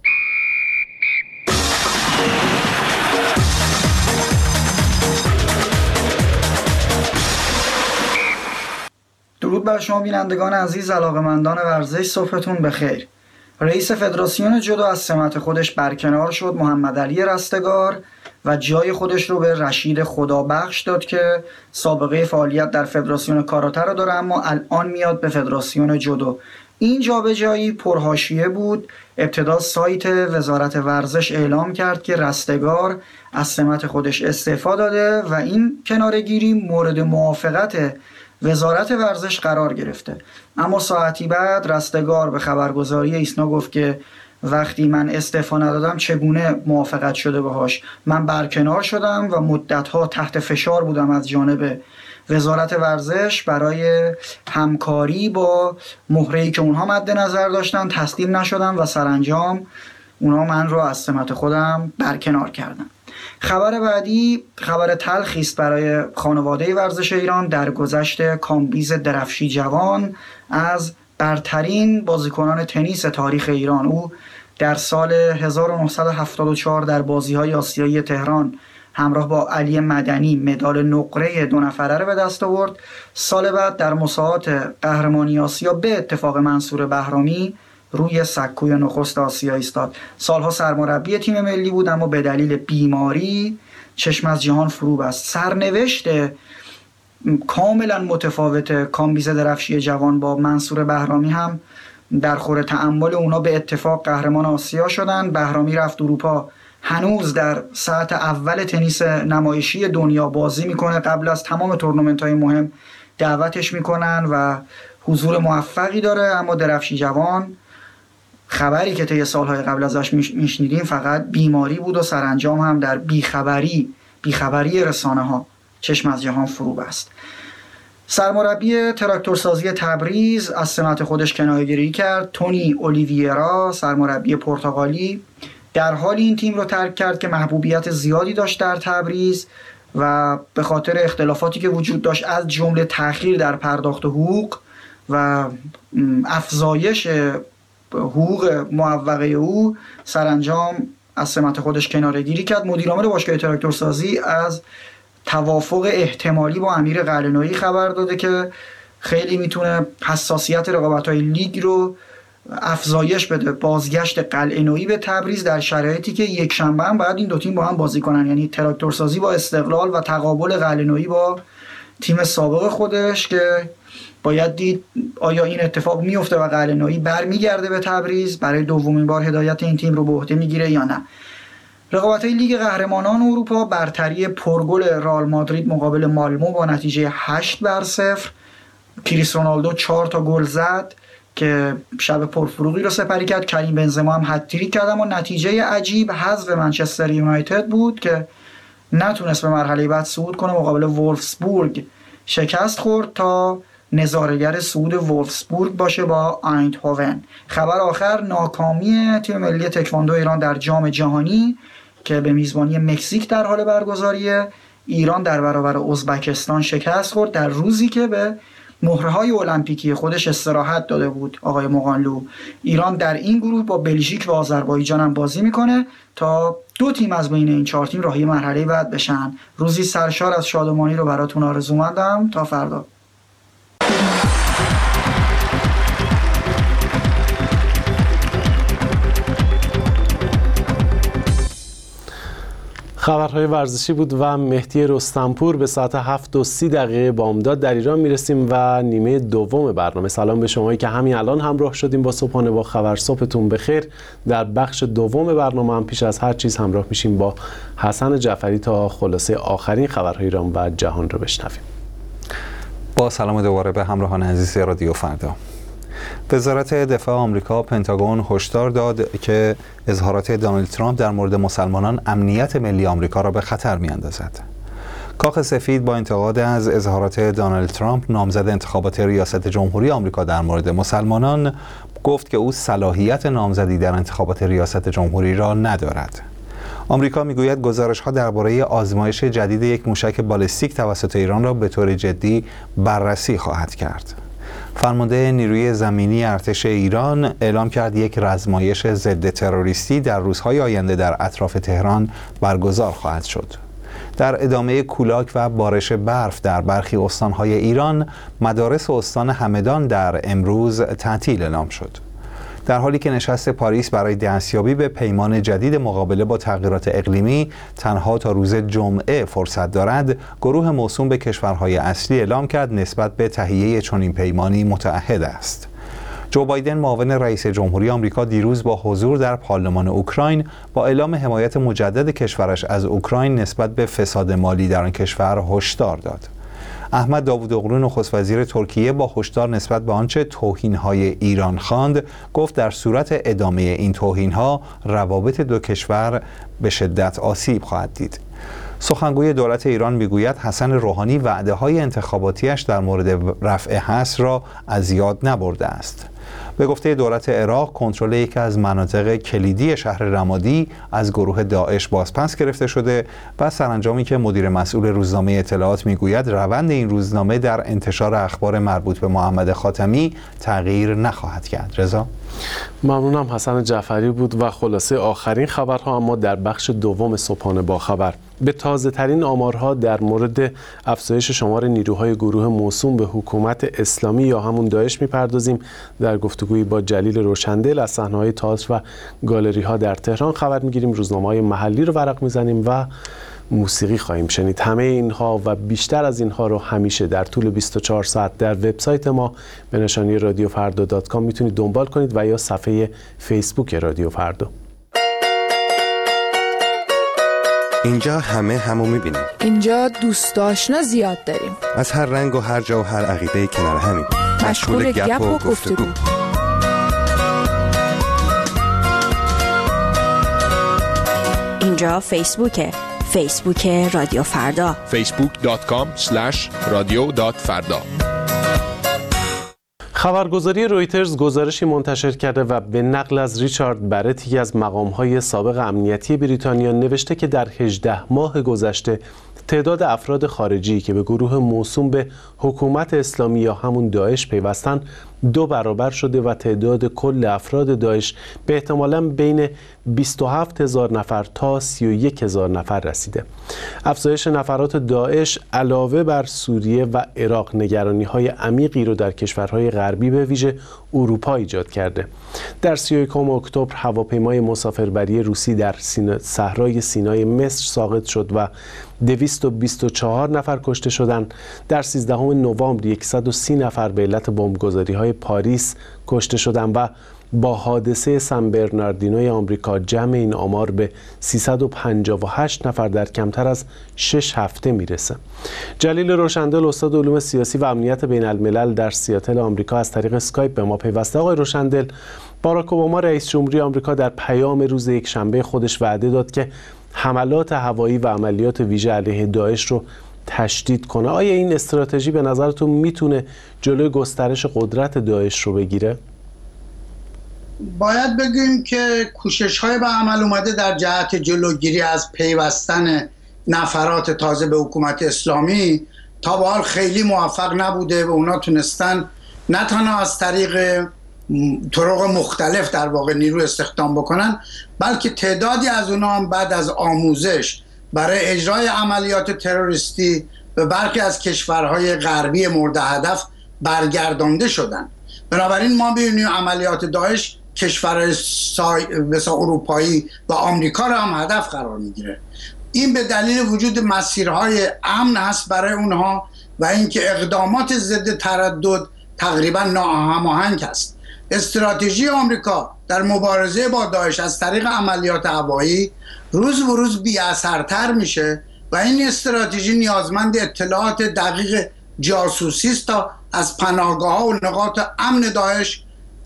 درود بر شما بینندگان عزیز، علاقه‌مندان ورزش، صبحتون بخیر. رئیس فدراسیون جودو از سمت خودش برکنار شد، محمد علی رستگار، و جای خودش رو به رشید خدابخش داد که سابقه فعالیت در فدراسیون کاراته رو داره اما الان میاد به فدراسیون جودو. این جابجایی پرحاشیه بود. ابتدا سایت وزارت ورزش اعلام کرد که رستگار از سمت خودش استعفا داده و این کناره‌گیری مورد موافقت وزارت ورزش قرار گرفته. اما ساعتی بعد رستگار به خبرگزاری ایسنا گفت که وقتی من استعفا ندادم چگونه موافقت شده باهاش؟ من برکنار شدم و مدت‌ها تحت فشار بودم از جانب وزارت ورزش برای همکاری با مهره‌ای که اونها مد نظر داشتن، تسلیم نشدم و سرانجام اونها من رو از سمت خودم برکنار کردن. خبر بعدی خبر تلخی است برای خانواده ورزش ایران. درگذشت کامبیز درفشی جوان از برترین بازیکنان تنیس تاریخ ایران، او در سال 1974 در بازی‌های آسیایی تهران همراه با علی مدنی مدال نقره 2 نفره رو به دست آورد. سال بعد در مسابقات قهرمانی آسیا به اتفاق منصور بهرامی روی سکوی نخست آسیا ایستاد. سالها سرمربی تیم ملی بود اما به دلیل بیماری چشم از جهان فرو بست. سرنوشت کاملا متفاوت کامبیز درفشی جوان با منصور بهرامی هم در خور تأمل اونا به اتفاق قهرمان آسیا شدن. بهرامی رفت اروپا، هنوز در ساعت اول تنیس نمایشی دنیا بازی میکنه، قبل از تمام تورنمنت‌های مهم دعوتش میکنن و حضور موفقی داره. اما درفشی جوان خبری که طی سالهای قبل ازش میشنیدیم فقط بیماری بود و سرانجام هم در بیخبری رسانه‌ها چشم از جهان فرو بست. سرمربی تراکتورسازی تبریز از سمت خودش کنایه‌گیری کرد. تونی اولیویرا، سرمربی پرتغالی، در حال این تیم رو ترک کرد که محبوبیت زیادی داشت در تبریز و به خاطر اختلافاتی که وجود داشت از جمله تأخیر در پرداخت حقوق و افزایش حقوق معوقه او سرانجام از سمت خودش کناره‌گیری کرد. مدیرعامل باشگاه تراکتورسازی از توافق احتمالی با امیر قلعه‌نویی خبر داده که خیلی میتونه حساسیت رقابت‌های لیگ رو افزایش بده. بازگشت قلعه‌نویی به تبریز در شرایطی که یک شنبه هم باید این دو تیم با هم بازی کنن، یعنی تراکتورسازی با استقلال و تقابل قلعه‌نویی با تیم سابق خودش که باید دید آیا این اتفاق میفته و قلعه‌نویی برمیگرده به تبریز برای دومین بار هدایت این تیم رو به عهده میگیره یا نه. رقابت‌های لیگ قهرمانان اروپا، برتری پرگل رئال مادرید مقابل مالمو با نتیجه 8-0. کریس رونالدو 4 تا گل زد که شب پرفروغی رو سپری کرد. کریم بنزما هم هتریک کرد اما نتیجه عجیب حذف منچستر یونایتد بود که نتونست به مرحله بعد صعود کنه. مقابل وولفسبورگ شکست خورد تا نظاره‌گر صعود وولفسبورگ باشه با آیندهوون. خبر آخر ناکامی تیم ملی تکواندو ایران در جام جهانی که به میزبانی مکزیک در حال برگزاریه. ایران در برابر ازبکستان شکست خورد در روزی که به مهره‌های المپیکی خودش استراحت داده بود آقای مقانلو. ایران در این گروه با بلژیک و آذربایجان هم بازی میکنه تا 2 تیم از بین این 4 تیم راهی مرحله بعد بشن. روزی سرشار از شادمانی رو براتون آرزومندم. تا فردا. خبرهای ورزشی بود و مهدی رستمپور. به ساعت 7:30 بامداد در ایران میرسیم و نیمه دوم برنامه. سلام به شمایی که همین الان همراه شدیم با صبحانه با خبر. صبحتون بخیر. در بخش دوم برنامه هم پیش از هر چیز همراه میشیم با حسن جعفری تا خلاصه آخرین خبرهای ایران و جهان رو بشنویم. با سلام دوباره به همراهان عزیز رادیو فردا. وزارت دفاع آمریکا پنتاگون هشدار داد که اظهارات دونالد ترامپ در مورد مسلمانان امنیت ملی آمریکا را به خطر می‌اندازد. کاخ سفید با انتقاد از اظهارات دونالد ترامپ نامزد انتخابات ریاست جمهوری آمریکا در مورد مسلمانان گفت که او صلاحیت نامزدی در انتخابات ریاست جمهوری را ندارد. آمریکا میگوید گزارش‌ها درباره آزمایش جدید یک موشک بالستیک توسط ایران را به طور جدی بررسی خواهد کرد. فرمانده نیروی زمینی ارتش ایران اعلام کرد یک رزمایش ضد تروریستی در روزهای آینده در اطراف تهران برگزار خواهد شد. در ادامه کولاک و بارش برف در برخی استان‌های ایران، مدارس استان همدان در امروز تعطیل اعلام شد. در حالی که نشست پاریس برای دستیابی به پیمان جدید مقابله با تغییرات اقلیمی تنها تا روز جمعه فرصت دارد، گروه موسوم به کشورهای اصلی اعلام کرد نسبت به تهیه چنین پیمانی متعهد است. جو بایدن معاون رئیس جمهوری آمریکا دیروز با حضور در پارلمان اوکراین با اعلام حمایت مجدد کشورش از اوکراین نسبت به فساد مالی در آن کشور هشدار داد. احمد داوودوغلو نخست وزیر ترکیه با هشدار نسبت به آنچه توهین‌های ایران خواند، گفت در صورت ادامه این توهین‌ها روابط دو کشور به شدت آسیب خواهد دید. سخنگوی دولت ایران میگوید حسن روحانی وعده‌های انتخاباتیش در مورد رفع حصر را از یاد نبرده است. به گفته دولت عراق، کنترل یکی از مناطق کلیدی شهر رمادی از گروه داعش بازپس گرفته شده و سرانجامی که مدیر مسئول روزنامه اطلاعات میگوید روند این روزنامه در انتشار اخبار مربوط به محمد خاتمی تغییر نخواهد کرد. رضا، ممنونم. حسن جعفری بود و خلاصه آخرین خبرها اما در بخش دوم صبحانه با خبر. به تازه ترین آمارها در مورد افزایش شمار نیروهای گروه موسوم به حکومت اسلامی یا همون داعش میپردازیم. در گفتگویی با جلیل روشندل از صحنه‌های تئاتر و گالری ها در تهران خبر میگیریم، روزنامه‌های محلی رو ورق میزنیم و موسیقی خواهیم شنید. همه اینها و بیشتر از اینها رو همیشه در طول 24 ساعت در وبسایت ما به نشانی رادیوفردا.com میتونید دنبال کنید و یا صفحه فیسبوک رادیو فردا. اینجا همه همو میبینیم. اینجا دوست آشنا زیاد داریم. از هر رنگ و هر جا و هر عقیده کنار همیم. مشغول گپ و گفتگو. اینجا فیسبوک رادیو فردا. facebook.com/radio.farda. خبرگزاری رویترز گزارشی منتشر کرده و به نقل از ریچارد برت، یکی از مقام‌های سابق امنیتی بریتانیا، نوشته که در 18 ماه گذشته تعداد افراد خارجی که به گروه موسوم به حکومت اسلامی یا همون داعش پیوستن 2 برابر شده و تعداد کل افراد داعش به احتمالاً بین 27,000 نفر تا 31,000 نفر رسیده. افزایش نفرات داعش علاوه بر سوریه و عراق نگرانی‌های عمیقی رو در کشورهای غربی به ویژه اروپا ایجاد کرده. در 31 اکتبر هواپیمای مسافربری روسی در صحرای سینای مصر ساقط شد و 224 نفر کشته شدند. در 13 نوامبر 130 نفر به علت بمبگذاری‌های پاریس کشته شدند و با حادثه سن برناردینوی آمریکا جمع این آمار به 358 نفر در کمتر از 6 هفته میرسه. جلیل روشندل، استاد علوم سیاسی و امنیت بین الملل در سیاتل آمریکا، از طریق اسکایپ به ما پیوسته. آقای روشندل، باراک اوباما رئیس جمهوری آمریکا در پیام روز یکشنبه خودش وعده داد که حملات هوایی و عملیات ویژه علیه داعش رو تشدید کنه. آیا این استراتژی به نظرتون میتونه جلوی گسترش قدرت داعش رو بگیره؟ باید بگیم که کوشش‌های به عمل اومده در جهت جلوگیری از پیوستن نفرات تازه به حکومت اسلامی تا به حال خیلی موفق نبوده و اونا تونستن نه تنها از طریق طرق مختلف در واقع نیرو استخدام بکنن، بلکه تعدادی از اونا هم بعد از آموزش برای اجرای عملیات تروریستی به برخی از کشورهای غربی مورد هدف برگردانده شدن. بنابراین ما ببینیم عملیات داعش کشورهای مثل اروپایی و آمریکا را هم هدف قرار میگیره. این به دلیل وجود مسیرهای امن هست برای اونها و اینکه اقدامات ضد تردد تقریبا ناهماهنگ است. استراتژی آمریکا در مبارزه با داعش از طریق عملیات هوایی روز به روز بی‌اثرتر میشه و این استراتژی نیازمند اطلاعات دقیق جاسوسی است تا از پناهگاه‌ها و نقاط امن داعش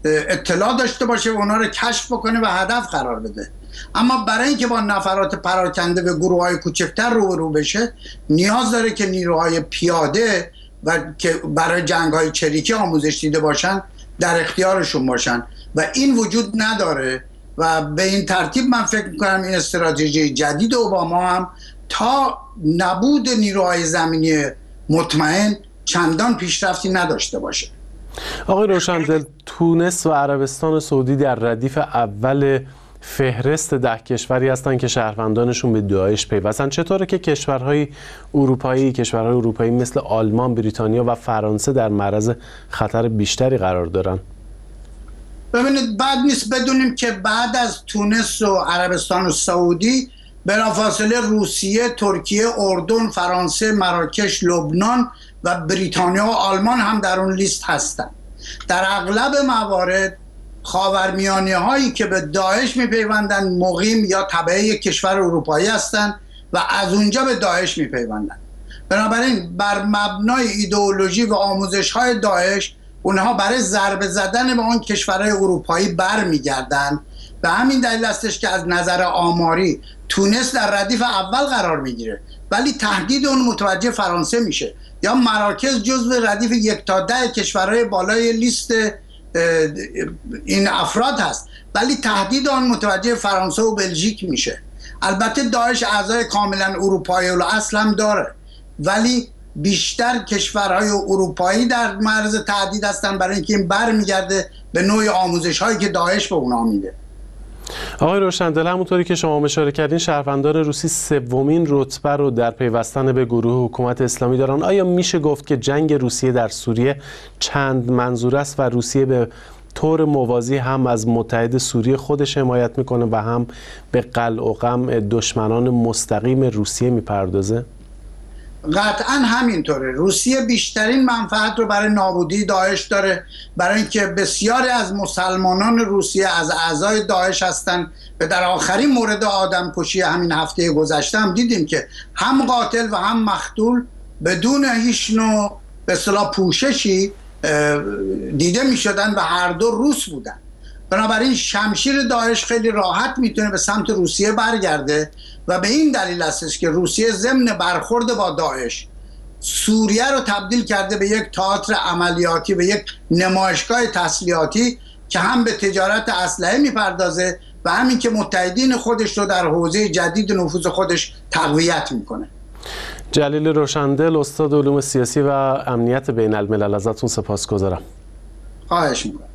اطلاع داشته باشه و اونا رو کشف بکنه و هدف قرار بده. اما برای اینکه با نفرات پراکنده به گروه‌های کوچکتر روبرو بشه نیاز داره که نیروهای پیاده و که برای جنگ‌های چریکی آموزش دیده باشن در اختیارشون باشن و این وجود نداره و به این ترتیب من فکر می‌کنم این استراتژی جدید اوباما هم تا نبود نیروهای زمینی مطمئن چندان پیشرفتی نداشته باشه. آقای روشندل، تونس و عربستان سعودی در ردیف اول فهرست 10 کشوری هستند که شهروندانشون به داعش پیوستن. چطوره که کشورهای اروپایی مثل آلمان، بریتانیا و فرانسه در معرض خطر بیشتری قرار دارن؟ ببینید، بعد نیست بدونیم که بعد از تونس و عربستان و سعودی بلافاصله روسیه، ترکیه، اردن، فرانسه، مراکش، لبنان و بریتانیا و آلمان هم در اون لیست هستند. در اغلب موارد خاورمیانه هایی که به داعش میپیوندن مقیم یا تبع یک کشور اروپایی هستند و از اونجا به داعش میپیوندن. بنابراین بر مبنای ایدئولوژی و آموزش های داعش اونها برای ضربه زدن به اون کشورهای اروپایی برمیگردن. به همین دلیل استش که از نظر آماری تونس در ردیف اول قرار میگیره ولی تهدید اون متوجه فرانسه میشه، یا مراکز جزو ردیف 1 تا 10 کشورهای بالای لیست این افراد هست ولی تهدید آن متوجه فرانسه و بلژیک میشه. البته داعش اعضای کاملا اروپایی الاصل هم داره ولی بیشتر کشورهای اروپایی در معرض تهدید هستن برای اینکه این برمیگرده به نوع آموزش هایی که داعش به اونا میده. آقای روشندل، همونطوری که شما اشاره کردین شهروندان روسی 3مین رتبه رو در پیوستن به گروه حکومت اسلامی دارن. آیا میشه گفت که جنگ روسیه در سوریه چند منظور است و روسیه به طور موازی هم از متحد سوریه خودش حمایت میکنه و هم به قلع و قمع دشمنان مستقیم روسیه میپردازه؟ قطعا همینطوره. روسیه بیشترین منفعت رو برای نابودی داعش داره، برای اینکه بسیاری از مسلمانان روسیه از اعضای داعش هستن و در آخرین مورد آدمکشی همین هفته گذشته هم دیدیم که هم قاتل و هم مقتول بدون هیچ نوع به اصطلاح پوششی دیده می شدن و هر دو روس بودن. بنابراین شمشیر داعش خیلی راحت میتونه به سمت روسیه برگرده و به این دلیل هستش که روسیه ضمن برخورد با داعش سوریه رو تبدیل کرده به یک تئاتر عملیاتی و یک نمایشگاه تسلیحاتی که هم به تجارت اسلحه میپردازه و همین که متحدین خودش رو در حوزه جدید نفوذ خودش تقویت میکنه. جلیل روشندل، استاد علوم سیاسی و امنیت بین الملل، ازتون سپاسگزارم. خواهش میکنم.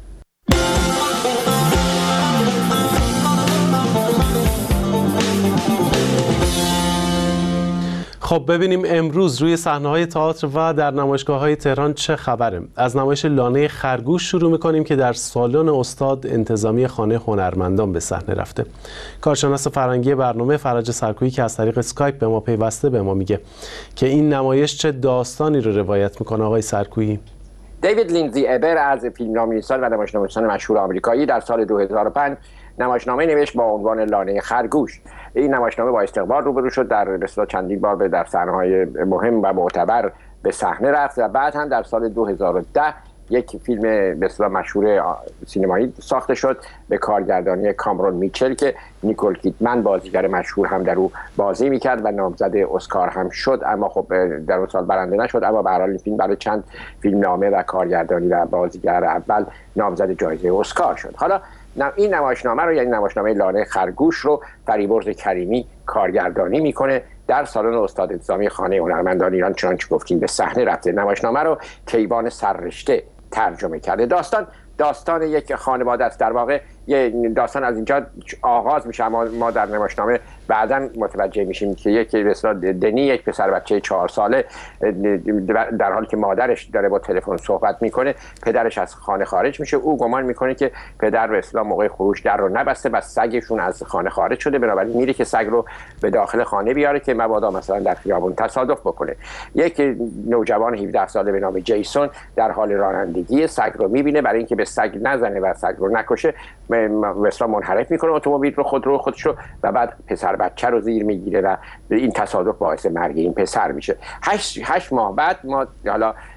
خب ببینیم امروز روی صحنه‌های تئاتر و در نمایشگاه‌های تهران چه خبره. از نمایش لانه خرگوش شروع می‌کنیم که در سالن استاد انتظامی خانه هنرمندان به صحنه رفته. کارشناس فرهنگی برنامه فرج سرکویی که از طریق اسکایپ به ما پیوسته به ما میگه که این نمایش چه داستانی رو روایت می‌کنه. آقای سرکویی. دیوید لیندزی ابر از فیلمنامه‌نویسان و نمایشنامه‌نویسان مشهور آمریکایی در سال 2005 نمایشنامه نوشت با عنوان لانه خرگوش. این نمایشنامه با استقبال روبرو شد، در رسالت چندین بار در صحنه‌های مهم و معتبر به صحنه رفت و بعد هم در سال 2010 یک فیلم به اصطلاح مشهور سینمایی ساخته شد به کارگردانی کامرون میچل که نیکول کیدمن بازیگر مشهور هم در او بازی میکرد و نامزد اسکار هم شد، اما خب در اون سال برنده نشد. اما به هر حال این فیلم برای چند فیلمنامه و کارگردانی و بازیگر اول نامزد جایزه اسکار شد. حالا این نمایشنامه رو، یعنی نمایشنامه لانه خرگوش رو، فریبرز کریمی کارگردانی میکنه. در سالن استاد انتظامی خانه هنرمندان ایران چنانچه گفتیم به صحنه رفته. نمایشنامه رو کیوان سررشته ترجمه کرده. داستان یک خانواده است. در واقع یه داستان از اینجا آغاز میشه، اما ما در نمایشنامه بعداً متوجه میشیم که یک دنی، یک پسر بچه 4 ساله، در حالی که مادرش داره با تلفن صحبت میکنه پدرش از خانه خارج میشه. او گمان میکنه که پدر به اصطلاح موقع خروج در رو نبسته و سگشون از خانه خارج شده، بنابراین میره که سگ رو به داخل خانه بیاره که مبادا مثلا در خیابون تصادف بکنه. یک نوجوان 17 ساله به نام جیسون در حال رانندگی سگ رو میبینه، برای اینکه به سگ نزنه و سگ رو نکشه مثلا منحرف میکنه اتومبیل رو خودش رو و بعد پسر بچه رو زیر میگیره و این تصادف باعث مرگ این پسر میشه. 8 ماه بعد ما حالا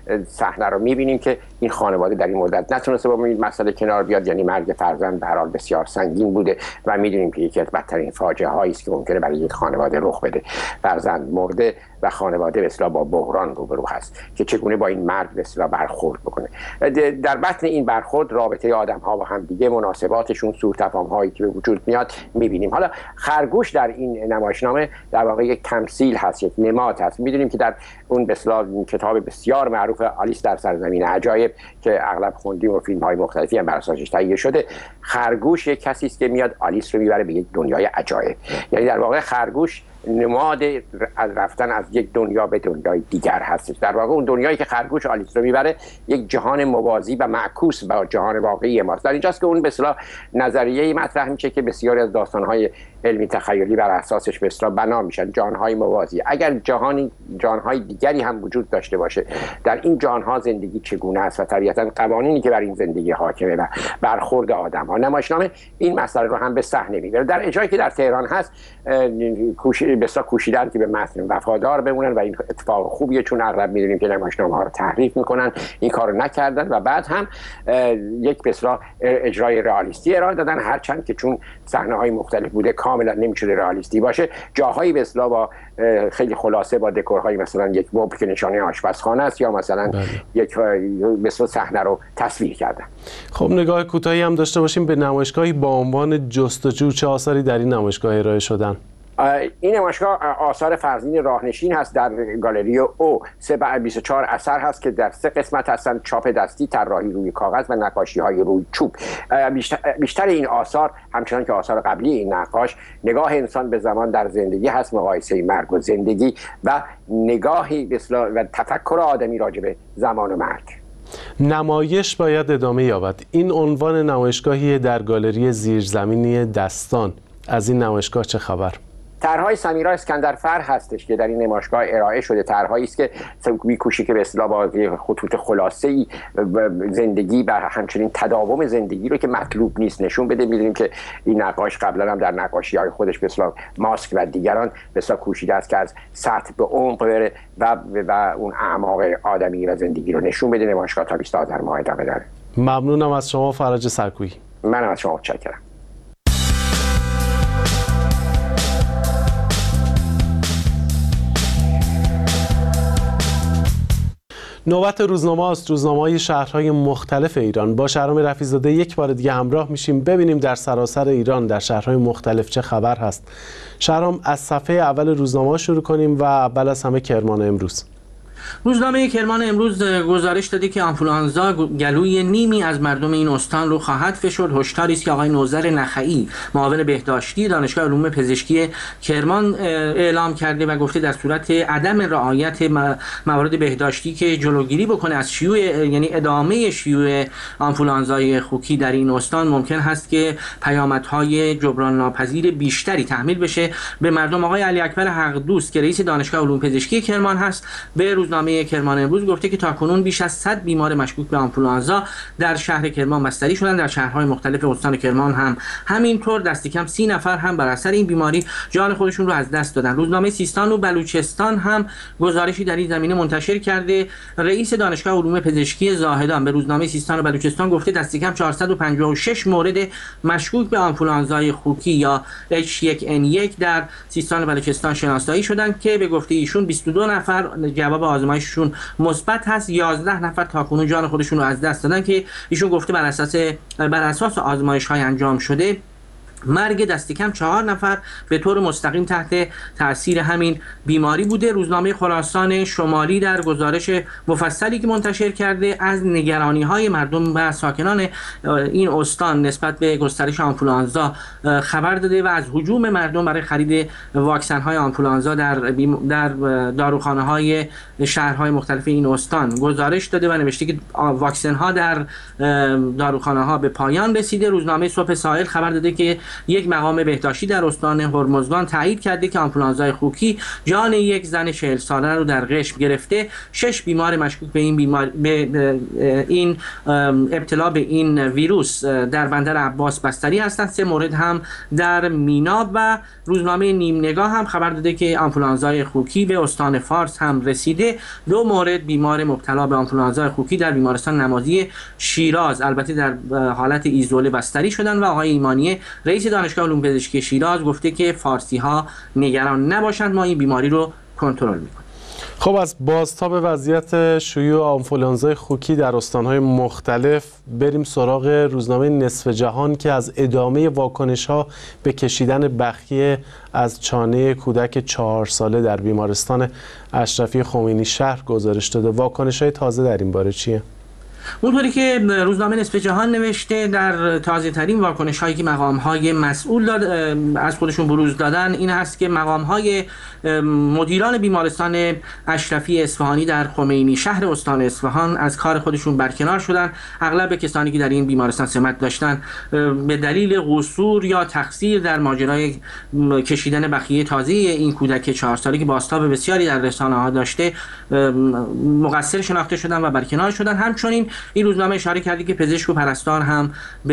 صحنه رو میبینیم که این خانواده در این مدت نتونسته با این مسئله کنار بیاد، یعنی مرگ فرزند به هر حال بسیار سنگین بوده و میدونیم که یکی از بدترین فاجعه هایی است که ممکنه برای یک خانواده رخ بده. فرزند مرده و خانواده به اصطلاح با بحران روبرو هست که چگونه با این مرگ به اصطلاح برخورد بکنه. در بطن این برخورد رابطه آدم ها با هم دیگه، مناسباتشون، سوء تفاهم هایی که به وجود میاد میبینیم. حالا خرگوش در این نمایشنامه در واقع یک تمثیل هست، یک نماد هست. میدونیم که در اون به اصطلاح کتاب بسیار معروف آلیس در سرزمین عجایب که اغلب خوندیم و فیلم های مختلفی هم بر اساسش تهیه شده، خرگوش یک کسی است که میاد آلیس رو میبره به یک دنیای عجایب. یعنی در واقع خرگوش نماد از رفتن از یک دنیا به دنیای دیگر هستش. در واقع اون دنیایی که خرگوش آلیس رو میبره یک جهان موازی و معکوس با جهان واقعی ماست. در اینجاست که اون به اصطلاح نظریه‌ای مطرح میشه که بسیاری از داستان‌های علمی تخیلی بر اساسش به اصطلاح بنا میشن، جهان‌های موازی. اگر جهان‌های دیگری هم وجود داشته باشه، در این جهان‌ها زندگی چگونه است و طبیعتاً قوانینی که بر این زندگی حاکمه و برخورد آدم‌ها. نمایشنامه این مسئله رو هم به صحنه میبره. در اجرایی که در تهران هست بسیار کوشیدن که به متن وفادار بمونن و این اتفاق خوبیه، چون اغلب میدونیم که نمایشنامه‌ها رو تحریف میکنن. این کارو نکردن و بعد هم یک بسیار اجرای رئالیستی ارائه دادن، هرچند که چون صحنه‌های مختلف بوده کاملا نمی‌شده رئالیستی باشه. جاهایی به اصطلاح با خیلی خلاصه با دکورهای مثلا یک مبل که نشانه آشپزخانه است یا مثلا یک مثلا صحنه رو تصویر کردن. خب نگاه کوتاهی هم داشته باشیم به نمایشگاهی با عنوان جستجو، چه آثاری در این نمایشگاه ارائه شدن؟ این نمایشگاه آثار فرزین راهنشین هست در گالری او. 24 اثر هست که در 3 قسمت هستند: چاپ دستی، طراحی روی کاغذ و نقاشی‌های روی چوب. بیشتر این آثار همچنان که آثار قبلی این نقاش نگاه انسان به زمان در زندگی هست، مقایسه مرگ و زندگی و نگاهی و تفکر آدمی راجع به زمان و مرگ. نمایش باید ادامه یابد. این عنوان نمایشگاهی در گالری زیرزمینی دستان. از این نمایشگاه چه خبر؟ طرحهای سمیرا اسکندرفر هستش که در این نمایشگاه ارائه شده. طرحهایی است که می‌کوشی که به اصطلاح با خطوط خلاصه‌ای زندگی و همچنین تداوم زندگی رو که مطلوب نیست نشون بده. می‌دونیم که این نقاش قبلا هم در نقاشی‌های خودش به اصطلاح ماسک و دیگران به اصطلاح کوشیده است که از سطح به عمق بره و اون اعماق آدمی و زندگی رو نشون بده. نمایشگاه تا 20 آذر ماه ادامه داره. ممنونم از شما فرج سرکویی. منم از شما متشکرم. نوبت روزنامه است. روزنامه‌های شهرهای مختلف ایران. با شهرام رفیع‌زاده یک بار دیگه همراه میشیم ببینیم در سراسر ایران در شهرهای مختلف چه خبر هست. شهرام، از صفحه اول روزنامه شروع کنیم و اول از همه کرمان امروز. روزنامه کرمان امروز گزارش داده که آنفولانزا گلوی نیمی از مردم این استان رو خواهد فشرد. هشداری است که آقای نوذر نخعی، معاون بهداشتی دانشگاه علوم پزشکی کرمان اعلام کرده و گفته در صورت عدم رعایت موارد بهداشتی که جلوگیری بکنه از شیوع، یعنی ادامه شیوع آنفولانزای خوکی در این استان، ممکن هست که پیامدهای جبران ناپذیر بیشتری تحمیل بشه به مردم. آقای علی اکبر حقدوست که رئیس دانشگاه علوم پزشکی کرمان هست به روزنامه کرمان امروز گفته که تاکنون بیش از 100 بیمار مشکوک به آنفولانزا در شهر کرمان بستری شدند. در شهرهای مختلف استان کرمان هم همینطور. دست کم 30 نفر هم بر اثر این بیماری جان خودشون رو از دست دادن. روزنامه سیستان و بلوچستان هم گزارشی در این زمینه منتشر کرده. رئیس دانشگاه علوم پزشکی زاهدان به روزنامه سیستان و بلوچستان گفته دست کم 456 مورد مشکوک به آنفولانزای خوکی یا H1N1 در سیستان و بلوچستان شناسایی شدند که به گفته ایشون 22 نفر جواب آزمایششون مثبت هست. 11 نفر تاکنون جان خودشون رو از دست دادن که ایشون گفته بر اساس آزمایش‌های انجام شده مرگ دست کم 4 نفر به طور مستقیم تحت تاثیر همین بیماری بوده. روزنامه خراسان شمالی در گزارش مفصلی که منتشر کرده از نگرانی‌های مردم و ساکنان این استان نسبت به گسترش آنفولانزا خبر داده و از هجوم مردم برای خرید واکسن‌های آنفولانزا در داروخانه‌های شهرهای مختلف این استان گزارش داده و نوشته که واکسن‌ها در داروخانه‌ها به پایان رسیده. روزنامه صبح ساحل خبر داده که یک مقام بهداشتی در استان هرمزگان تایید کرده که آنفولانزای خوکی جان یک زن 40 ساله رو در قشم گرفته. 6 بیمار مشکوک به این ابتلا به این ویروس در بندر عباس بستری هستند. 3 مورد هم در مینا و روزنامه نیم نگاه هم خبر داده که آنفولانزای خوکی به استان فارس هم رسیده. 2 مورد بیمار مبتلا به آنفولانزای خوکی در بیمارستان نمازی شیراز البته در حالت ایزوله بستری شدن و آقای ایمانیه رئیس دانشگاه علوم پزشکی شیراز گفته که فارسی ها نگران نباشند، ما این بیماری رو کنترل میکنیم. خب از بازتاب وضعیت شیوع آنفولانزای خوکی در استان‌های مختلف بریم سراغ روزنامه نصف جهان که از ادامه واکنش‌ها به کشیدن بخیه از چانه کودک 4 ساله در بیمارستان اشرفی خمینی شهر گزارش داده. واکنش‌های تازه در این باره چیه؟ اونطوری که روزنامه نصف جهان نوشته، در تازه ترین واکنش هایی که مقام های مسئول از خودشون بروز دادن این هست که مقام های مدیران بیمارستان اشرفی اصفهانی در خمینی شهر استان اصفهان از کار خودشون برکنار شدن. اغلب کسانی که در این بیمارستان سمت داشتن به دلیل قصور یا تقصیر در ماجرای کشیدن بخیه تازه این کودک 4 ساله که بازتاب بسیاری در رسانه ها داشته مقصر شناخته شدن و برکنار شدن. همچنین این روزنامه اشاره کرده که پزشک و پرستار هم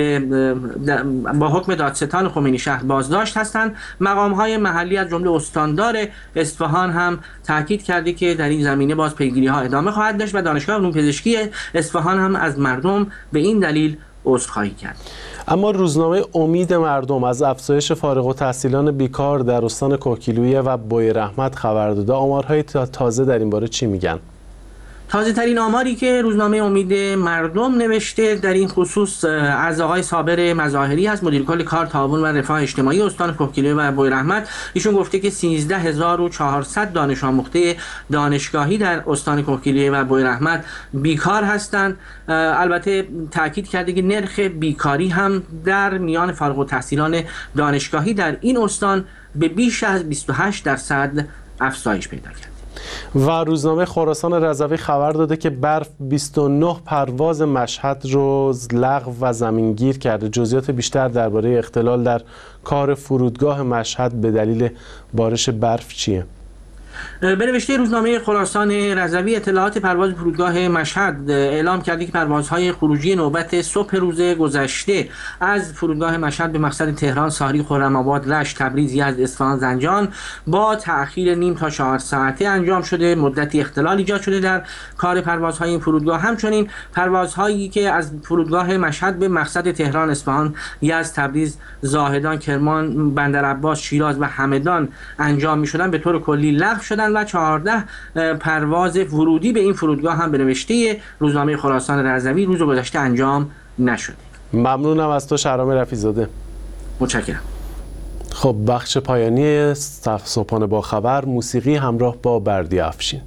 با حکم دادستان خمینی شهر بازداشت هستند. مقام‌های محلی از جمله استاندار اصفهان هم تاکید کرده که در این زمینه باز پیگیری‌ها ادامه خواهد داشت و دانشگاه علوم پزشکی اصفهان هم از مردم به این دلیل عذرخواهی کرد. اما روزنامه امید مردم از افزایش فارغ التحصیلان بیکار در استان کوکیلویه و بویرحمت خبر داده. آمارهای تازه در این باره چی میگن؟ تازه ترین آماری که روزنامه امید مردم نوشته در این خصوص از آقای صابر مظاهری هست، مدیر کل کار تعاون و رفاه اجتماعی استان کوکیلویه و بویرحمت. ایشون گفته که 13400 دانش آموخته دانشگاهی در استان کوکیلویه و بویرحمت بیکار هستند. البته تاکید کرده که نرخ بیکاری هم در میان فارغ التحصیلان دانشگاهی در این استان به بیش از 28% افزایش پیدا کرد. و روزنامه خراسان رضوی خبر داده که برف 29 پرواز مشهد رو لغو و زمینگیر کرده. جزئیات بیشتر درباره اختلال در کار فرودگاه مشهد به دلیل بارش برف چیه؟ به نوشته روزنامه خراسان رضوی اطلاعات پرواز فرودگاه مشهد اعلام کرده که پروازهای خروجی نوبت صبح روز گذشته از فرودگاه مشهد به مقصد تهران، ساری، خرم‌آباد، رشت، تبریز، یزد، اصفهان، زنجان با تأخیر نیم تا 4 ساعته انجام شده. مدتی اختلال ایجاد شده در کار پروازهای این فرودگاه. همچنین پروازهایی که از فرودگاه مشهد به مقصد تهران، اصفهان، یزد، تبریز، زاهدان، کرمان، بندرعباس، شیراز و همدان انجام می‌شدند به طور کلی لغو شدن و 14 پرواز ورودی به این فرودگاه هم به نوشته روزنامه خراسان رضوی روز گذشته انجام نشد. ممنونم از تو شهرام رفیع‌زاده. متشکرم. خب بخش پایانی صبحانه با خبر، موسیقی همراه با بردی افشین.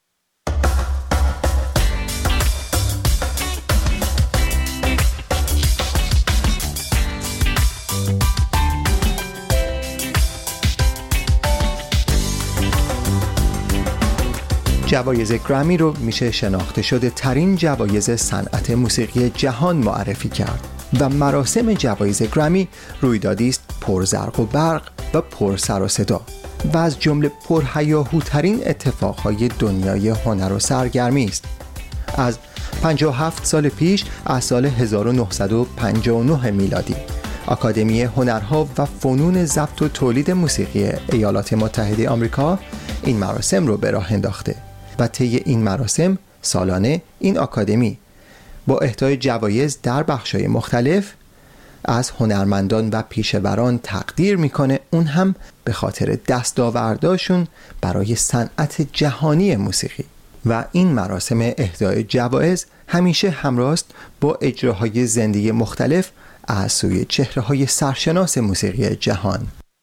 جوایز گرمی رو میشه شناخته شده ترین جوایز صنعت موسیقی جهان معرفی کرد و مراسم جوایز گرمی رویدادی است پرزرق و برق و پر سر و صدا و از جمله پرهیاهوترین اتفاقهای دنیای هنر و سرگرمی است. از 57 سال پیش، از سال 1959 میلادی، آکادمی هنرها و فنون ضبط و تولید موسیقی ایالات متحده آمریکا این مراسم رو به راه انداخته و طی این مراسم سالانه این آکادمی با اهدای جوایز در بخش‌های مختلف از هنرمندان و پیشوران تقدیر میکنه، اون هم به خاطر دستاورداشون برای صنعت جهانی موسیقی. و این مراسم اهدای جوایز همیشه همراه است با اجراهای زنده مختلف از سوی چهره‌های سرشناس موسیقی جهان.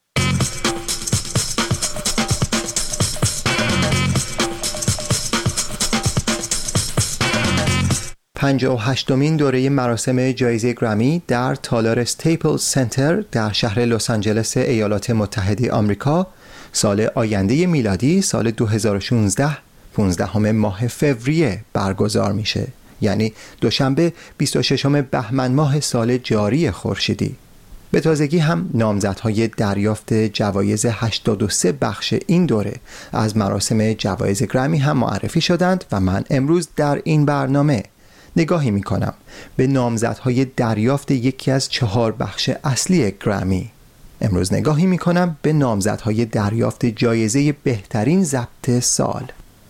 58مین دوره مراسم جایزه گرمی در تالار استیپلز سنتر در شهر لس آنجلس ایالات متحده آمریکا سال آینده میلادی سال 2016 15 ماه فوریه برگزار میشه، یعنی دوشنبه 26 بهمن ماه سال جاری خورشیدی. به تازگی هم نامزدهای دریافت جوایز 83 بخش این دوره از مراسم جوایز گرمی هم معرفی شدند و من امروز در این برنامه نگاهی میکنم به نامزدهای دریافت یکی از 4 بخش اصلی گرمی. امروز نگاهی میکنم به نامزدهای دریافت جایزه بهترین ضبط سال.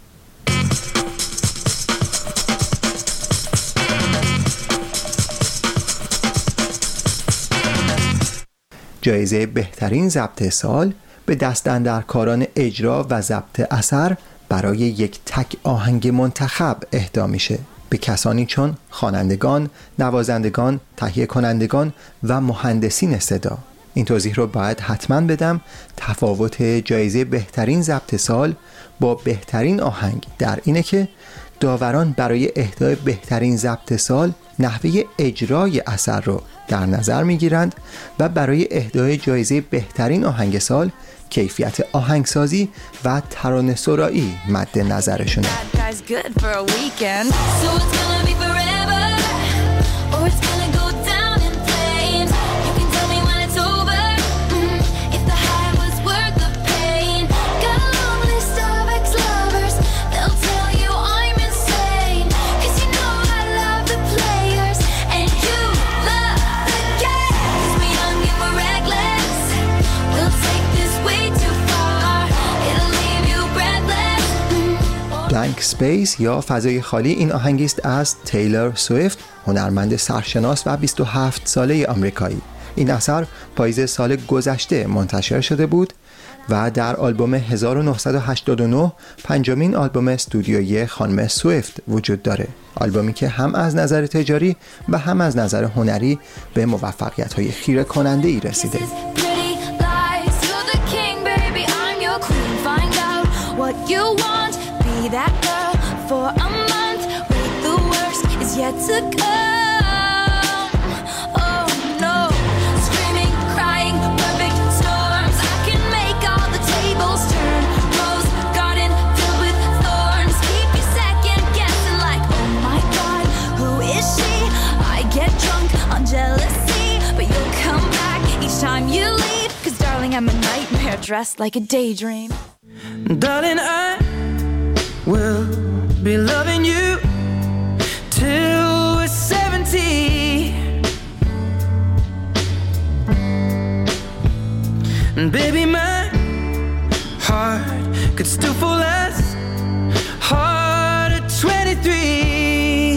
جایزه بهترین ضبط سال به دست اندرکاران اجرا و ضبط اثر برای یک تک آهنگ منتخب اهدا میشه به کسانی چون خوانندگان، نوازندگان، تهیه کنندگان و مهندسین صدا. این توضیح رو باید حتما بدم. تفاوت جایزه بهترین ضبط سال با بهترین آهنگ در اینه که داوران برای اهدای بهترین ضبط سال نحوه اجرای اثر رو در نظر میگیرند و برای اهدای جایزه بهترین آهنگ سال کیفیت آهنگسازی و ترانه‌سرایی مد نظرشونه. بلانک اسپیس یا فضای خالی این آهنگی است از تیلور سویفت، هنرمند سرشناس و 27 ساله آمریکایی. این اثر پاییز سال گذشته منتشر شده بود و در آلبوم 1989 پنجمین آلبوم استودیویی خانم سویفت وجود داره. آلبومی که هم از نظر تجاری و هم از نظر هنری به موفقیت‌های خیره کننده‌ای رسیده. That girl for a month, wait, the worst is yet to come. Oh no, screaming, crying, perfect storms. I can make all the tables turn. Rose garden filled with thorns. Keep you second guessing like, oh my God, who is she? I get drunk on jealousy, but you'll come back each time you leave. 'Cause darling, I'm a nightmare dressed like a daydream. Darling, I will be loving you till we're 70. And baby, my heart could still fall as hard at 23.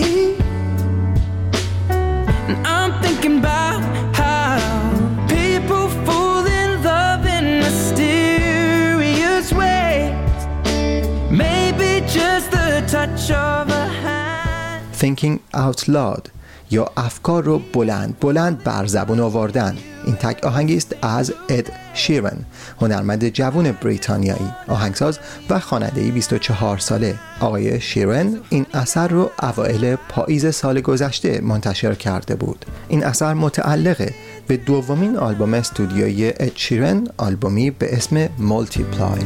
And I'm thinking about how people fall in love in mysterious ways. Maybe just the touch of a hand. Thinking out loud یا افکار رو بلند بر زبون آوردن. این تک آهنگی است از اد شیرن، هنرمند جوان بریتانیایی، آهنگساز و خواننده 24 ساله. آقای شیرن این اثر رو اوایل پاییز سال گذشته منتشر کرده بود. این اثر متعلقه به دومین آلبوم استودیویی اد شیرن، آلبومی به اسم مولتیپلای.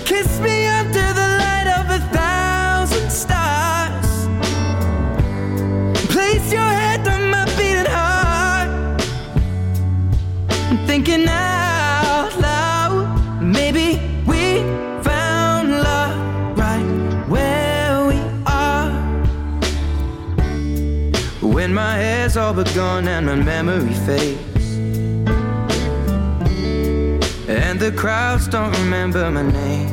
Thinking out loud, maybe we found love right where we are. When my hair's all but gone and my memory fades, and the crowds don't remember my name.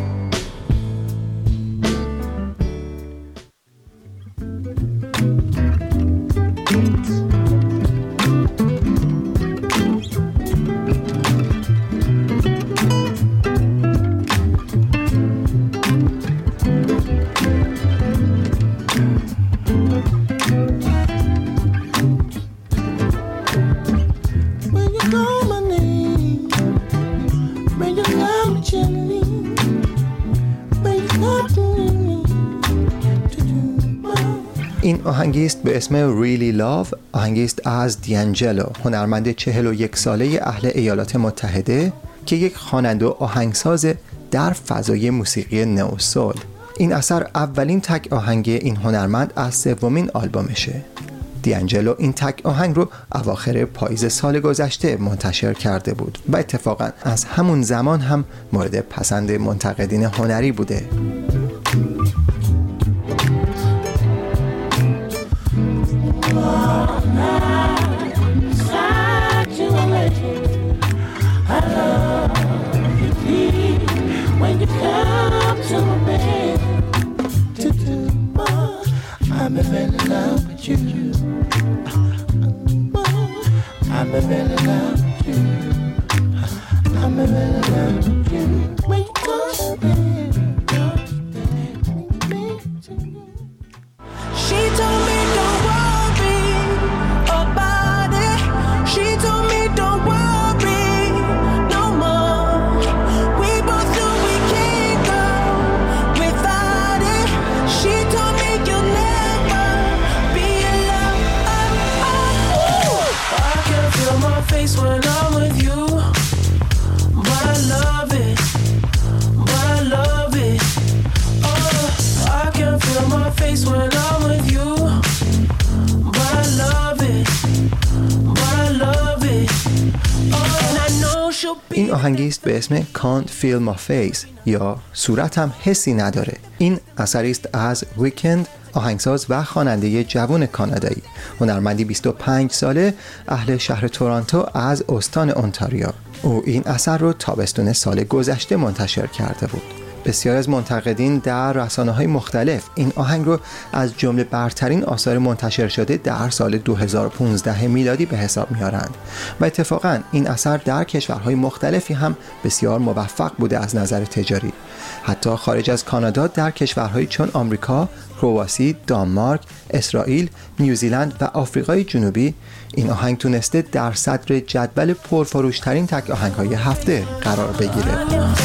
این آهنگی است به اسم Really Love، آهنگی است از دیانجلو، هنرمند 41 ساله اهل ایالات متحده که یک خواننده و آهنگساز در فضای موسیقی نو سول. این اثر اولین تک آهنگ این هنرمند از سومین آلبومشه. دیانجلو این تک آهنگ رو اواخر پاییز سال گذشته منتشر کرده بود و اتفاقا از همون زمان هم مورد پسند منتقدین هنری بوده. این آهنگی است به اسم Can't Feel My Face یا صورتم حسی نداره. این اثری است از ویکند، آهنگساز و خواننده جوان کانادایی، هنرمندی 25 ساله، اهل شهر تورنتو از استان اونتاریو. او این اثر رو تابستون سال گذشته منتشر کرده بود. بسیار از منتقدین در رسانه‌های مختلف این آهنگ رو از جمله برترین آثار منتشر شده در سال 2015 میلادی به حساب میارند و اتفاقاً این اثر در کشورهای مختلفی هم بسیار موفق بوده از نظر تجاری. حتی خارج از کانادا در کشورهایی چون آمریکا، کرواسی، دانمارک، اسرائیل، نیوزیلند و آفریقای جنوبی این آهنگ تونسته در صدر جدول پرفروشترین تک آهنگ‌های هفته قرار بگیره.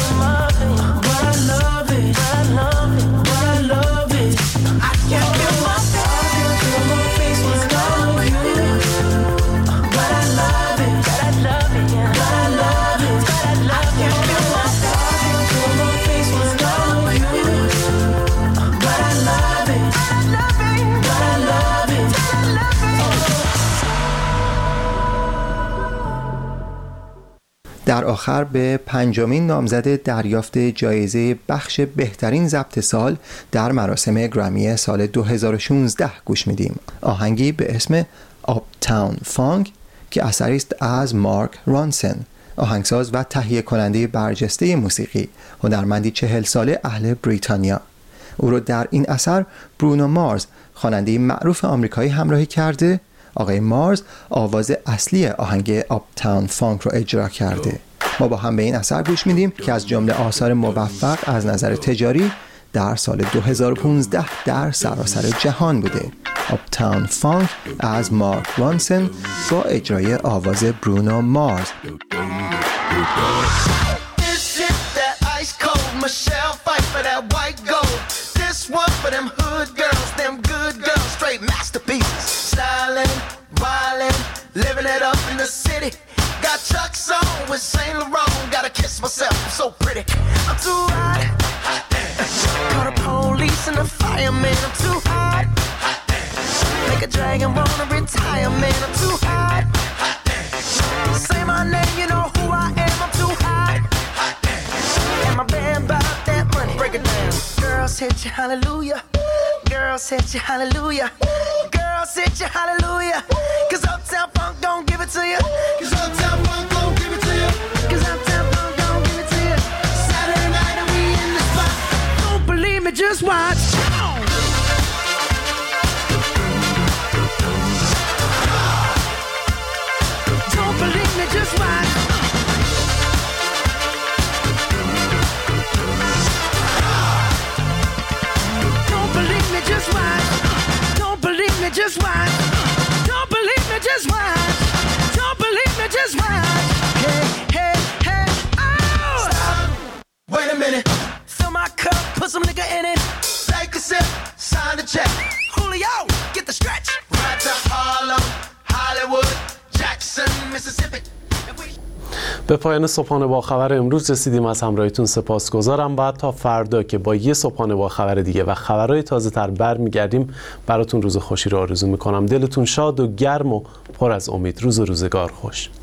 در آخر به پنجمین نامزد دریافت جایزه بخش بهترین ضبط سال در مراسم گرامی سال 2016 گوش میدیم. آهنگی به اسم آپتاون فانک که اثری است از مارک رانسن، آهنگساز و تهیه کننده برجسته موسیقی، هنرمندی 40 ساله اهل بریتانیا. او رو در این اثر برونو مارز، خواننده معروف آمریکایی همراهی کرده. آقای مارز آواز اصلی آهنگ آپتاون فانک رو اجرا کرده. ما با هم به این اثر گوش میدیم که از جمله آثار موفق از نظر تجاری در سال 2015 در سراسر جهان بوده. آپتاون فانک از مارک رانسن با اجرای آواز برونو مارز. One for them hood girls, them good girls, straight masterpieces. Stylin', wildin', living it up in the city. Got Chuck's on with Saint Laurent. Gotta kiss myself, I'm so pretty. I'm too hot. Call the police and the fireman. I'm too hot. Make a dragon wanna retire, man. I'm too hot. Say my name, you know who I am. I'm too hot. And my band bought that money. Break it down. Girls hit you, hallelujah. Girls hit you, hallelujah. Girls hit you, hallelujah. Cause Uptown Funk don't give it to you. Cause Uptown Funk don't give it to you. Cause Uptown Funk don't give it to you. Saturday night and we in the spot. Don't believe me, just watch. Don't believe me, just watch. Just watch. Don't believe me, just watch. Don't believe me, just watch. Don't believe me, just watch. Hey, hey, hey, oh! Stop. Wait a minute. Fill my cup, put some nigga in it. Take a sip, sign the check. Julio, get the stretch. Right to Harlem, Hollywood, Jackson, Mississippi. به پایان صبحانه با خبر امروز رسیدیم. از همراهیتون سپاسگزارم. بعد تا فردا که با یه صبحانه با خبر دیگه و خبرهای تازه تر برمیگردیم براتون روز خوشی رو آرزو میکنم. دلتون شاد و گرم و پر از امید. روزگار خوش.